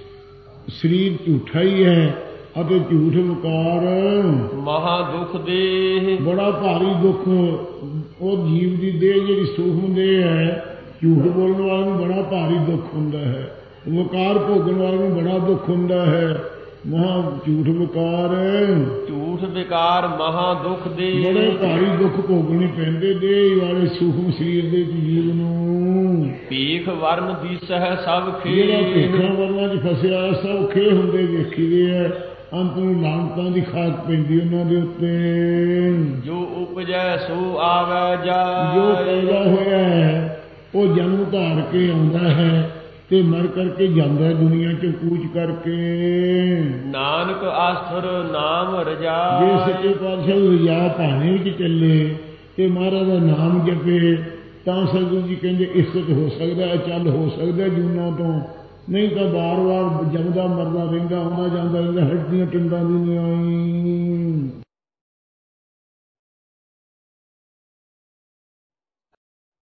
ਸਰੀਰ ਝੂਠਾ ਹੀ ਹੈ ਅਤੇ ਝੂਠ ਵਿਕਾਰ ਮਹਾ ਦੁਖ ਦੇ। ਬੜਾ ਭਾਰੀ ਦੁੱਖ ਉਹ ਜੀਵ ਦੀ ਦੇਹ ਜਿਹੜੀ ਸੂਖਮ ਦੇਹ ਹੈ, ਝੂਠ ਬੋਲਣ ਵਾਲੇ ਨੂੰ ਬੜਾ ਭਾਰੀ ਦੁੱਖ ਹੁੰਦਾ ਹੈ, ਵਿਕਾਰ ਭੋਗਣ ਵਾਲੇ ਨੂੰ ਬੜਾ ਦੁੱਖ ਹੁੰਦਾ ਹੈ। ਮਹਾ ਝੂਠ ਵਿਕਾਰ ਝੂਠ ਵਿਕਾਰ ਮਹਾ ਦੁਖ ਦੇ। ਬੜੇ ਭਾਰੀ ਦੁੱਖ ਭੋਗਣੇ ਪੈਂਦੇ ਦੇਹ ਵਾਲੇ ਸੂਖਮ ਸਰੀਰ ਦੇ ਜੀਵ ਨੂੰ। ਭੀਖ ਵਰਨ ਦੀਸਹਿ ਸਭ ਖੇ। ਜਿਹੜਾ ਭੀਖਾਂ ਵਰਨਾਂ 'ਚ ਫਸਿਆ ਸਭ ਖੇ ਹੁੰਦੇ ਵੇਖੀਦੇ ਹੈ, ਅੰਤ ਨੂੰ ਲਾਂਤਾਂ ਦੀ ਖਾਕ ਪੈਂਦੀ ਉਹਨਾਂ ਦੇ ਉੱਤੇ। ਜੋ ਉਪਜੈ ਸੋ ਆਵੈ ਜਾਇ। ਜੋ ਪੈਦਾ ਹੋਇਆ ਹੈ ਉਹ ਜਨਮ ਧਾਰ ਕੇ ਆਉਂਦਾ ਹੈ ਤੇ ਮਰ ਕਰਕੇ ਜਾਂਦਾ ਦੁਨੀਆ 'ਚ ਕੂਚ ਕਰਕੇ। ਨਾਨਕ ਆਸੁਰ ਨਾਮ ਰਜਾਇ। ਜੇ ਸੱਚੇ ਪਾਤਸ਼ਾਹ ਰਜਾ ਭਾਣੇ ਵਿੱਚ ਚੱਲੇ ਤੇ ਮਹਾਰਾਜ ਦਾ ਨਾਮ ਜਪੇ ਤਾਂ ਸਤਿਗੁਰੂ ਜੀ ਕਹਿੰਦੇ ਇਸਤ ਹੋ ਸਕਦਾ ਹੈ, ਚੱਲ ਹੋ ਸਕਦਾ ਜੂਨਾਂ ਤੋਂ, ਨਹੀਂ ਤਾਂ ਵਾਰ ਵਾਰ ਜਮਦਾ ਮਰਦਾ ਰਹਿੰਦਾ, ਆਉਂਦਾ ਜਾਂਦਾ ਰਹਿੰਦਾ, ਹੱਡੀਆਂ ਟਿੰਡਾਂ ਦੀ ਨਹੀਂ ਆਈ।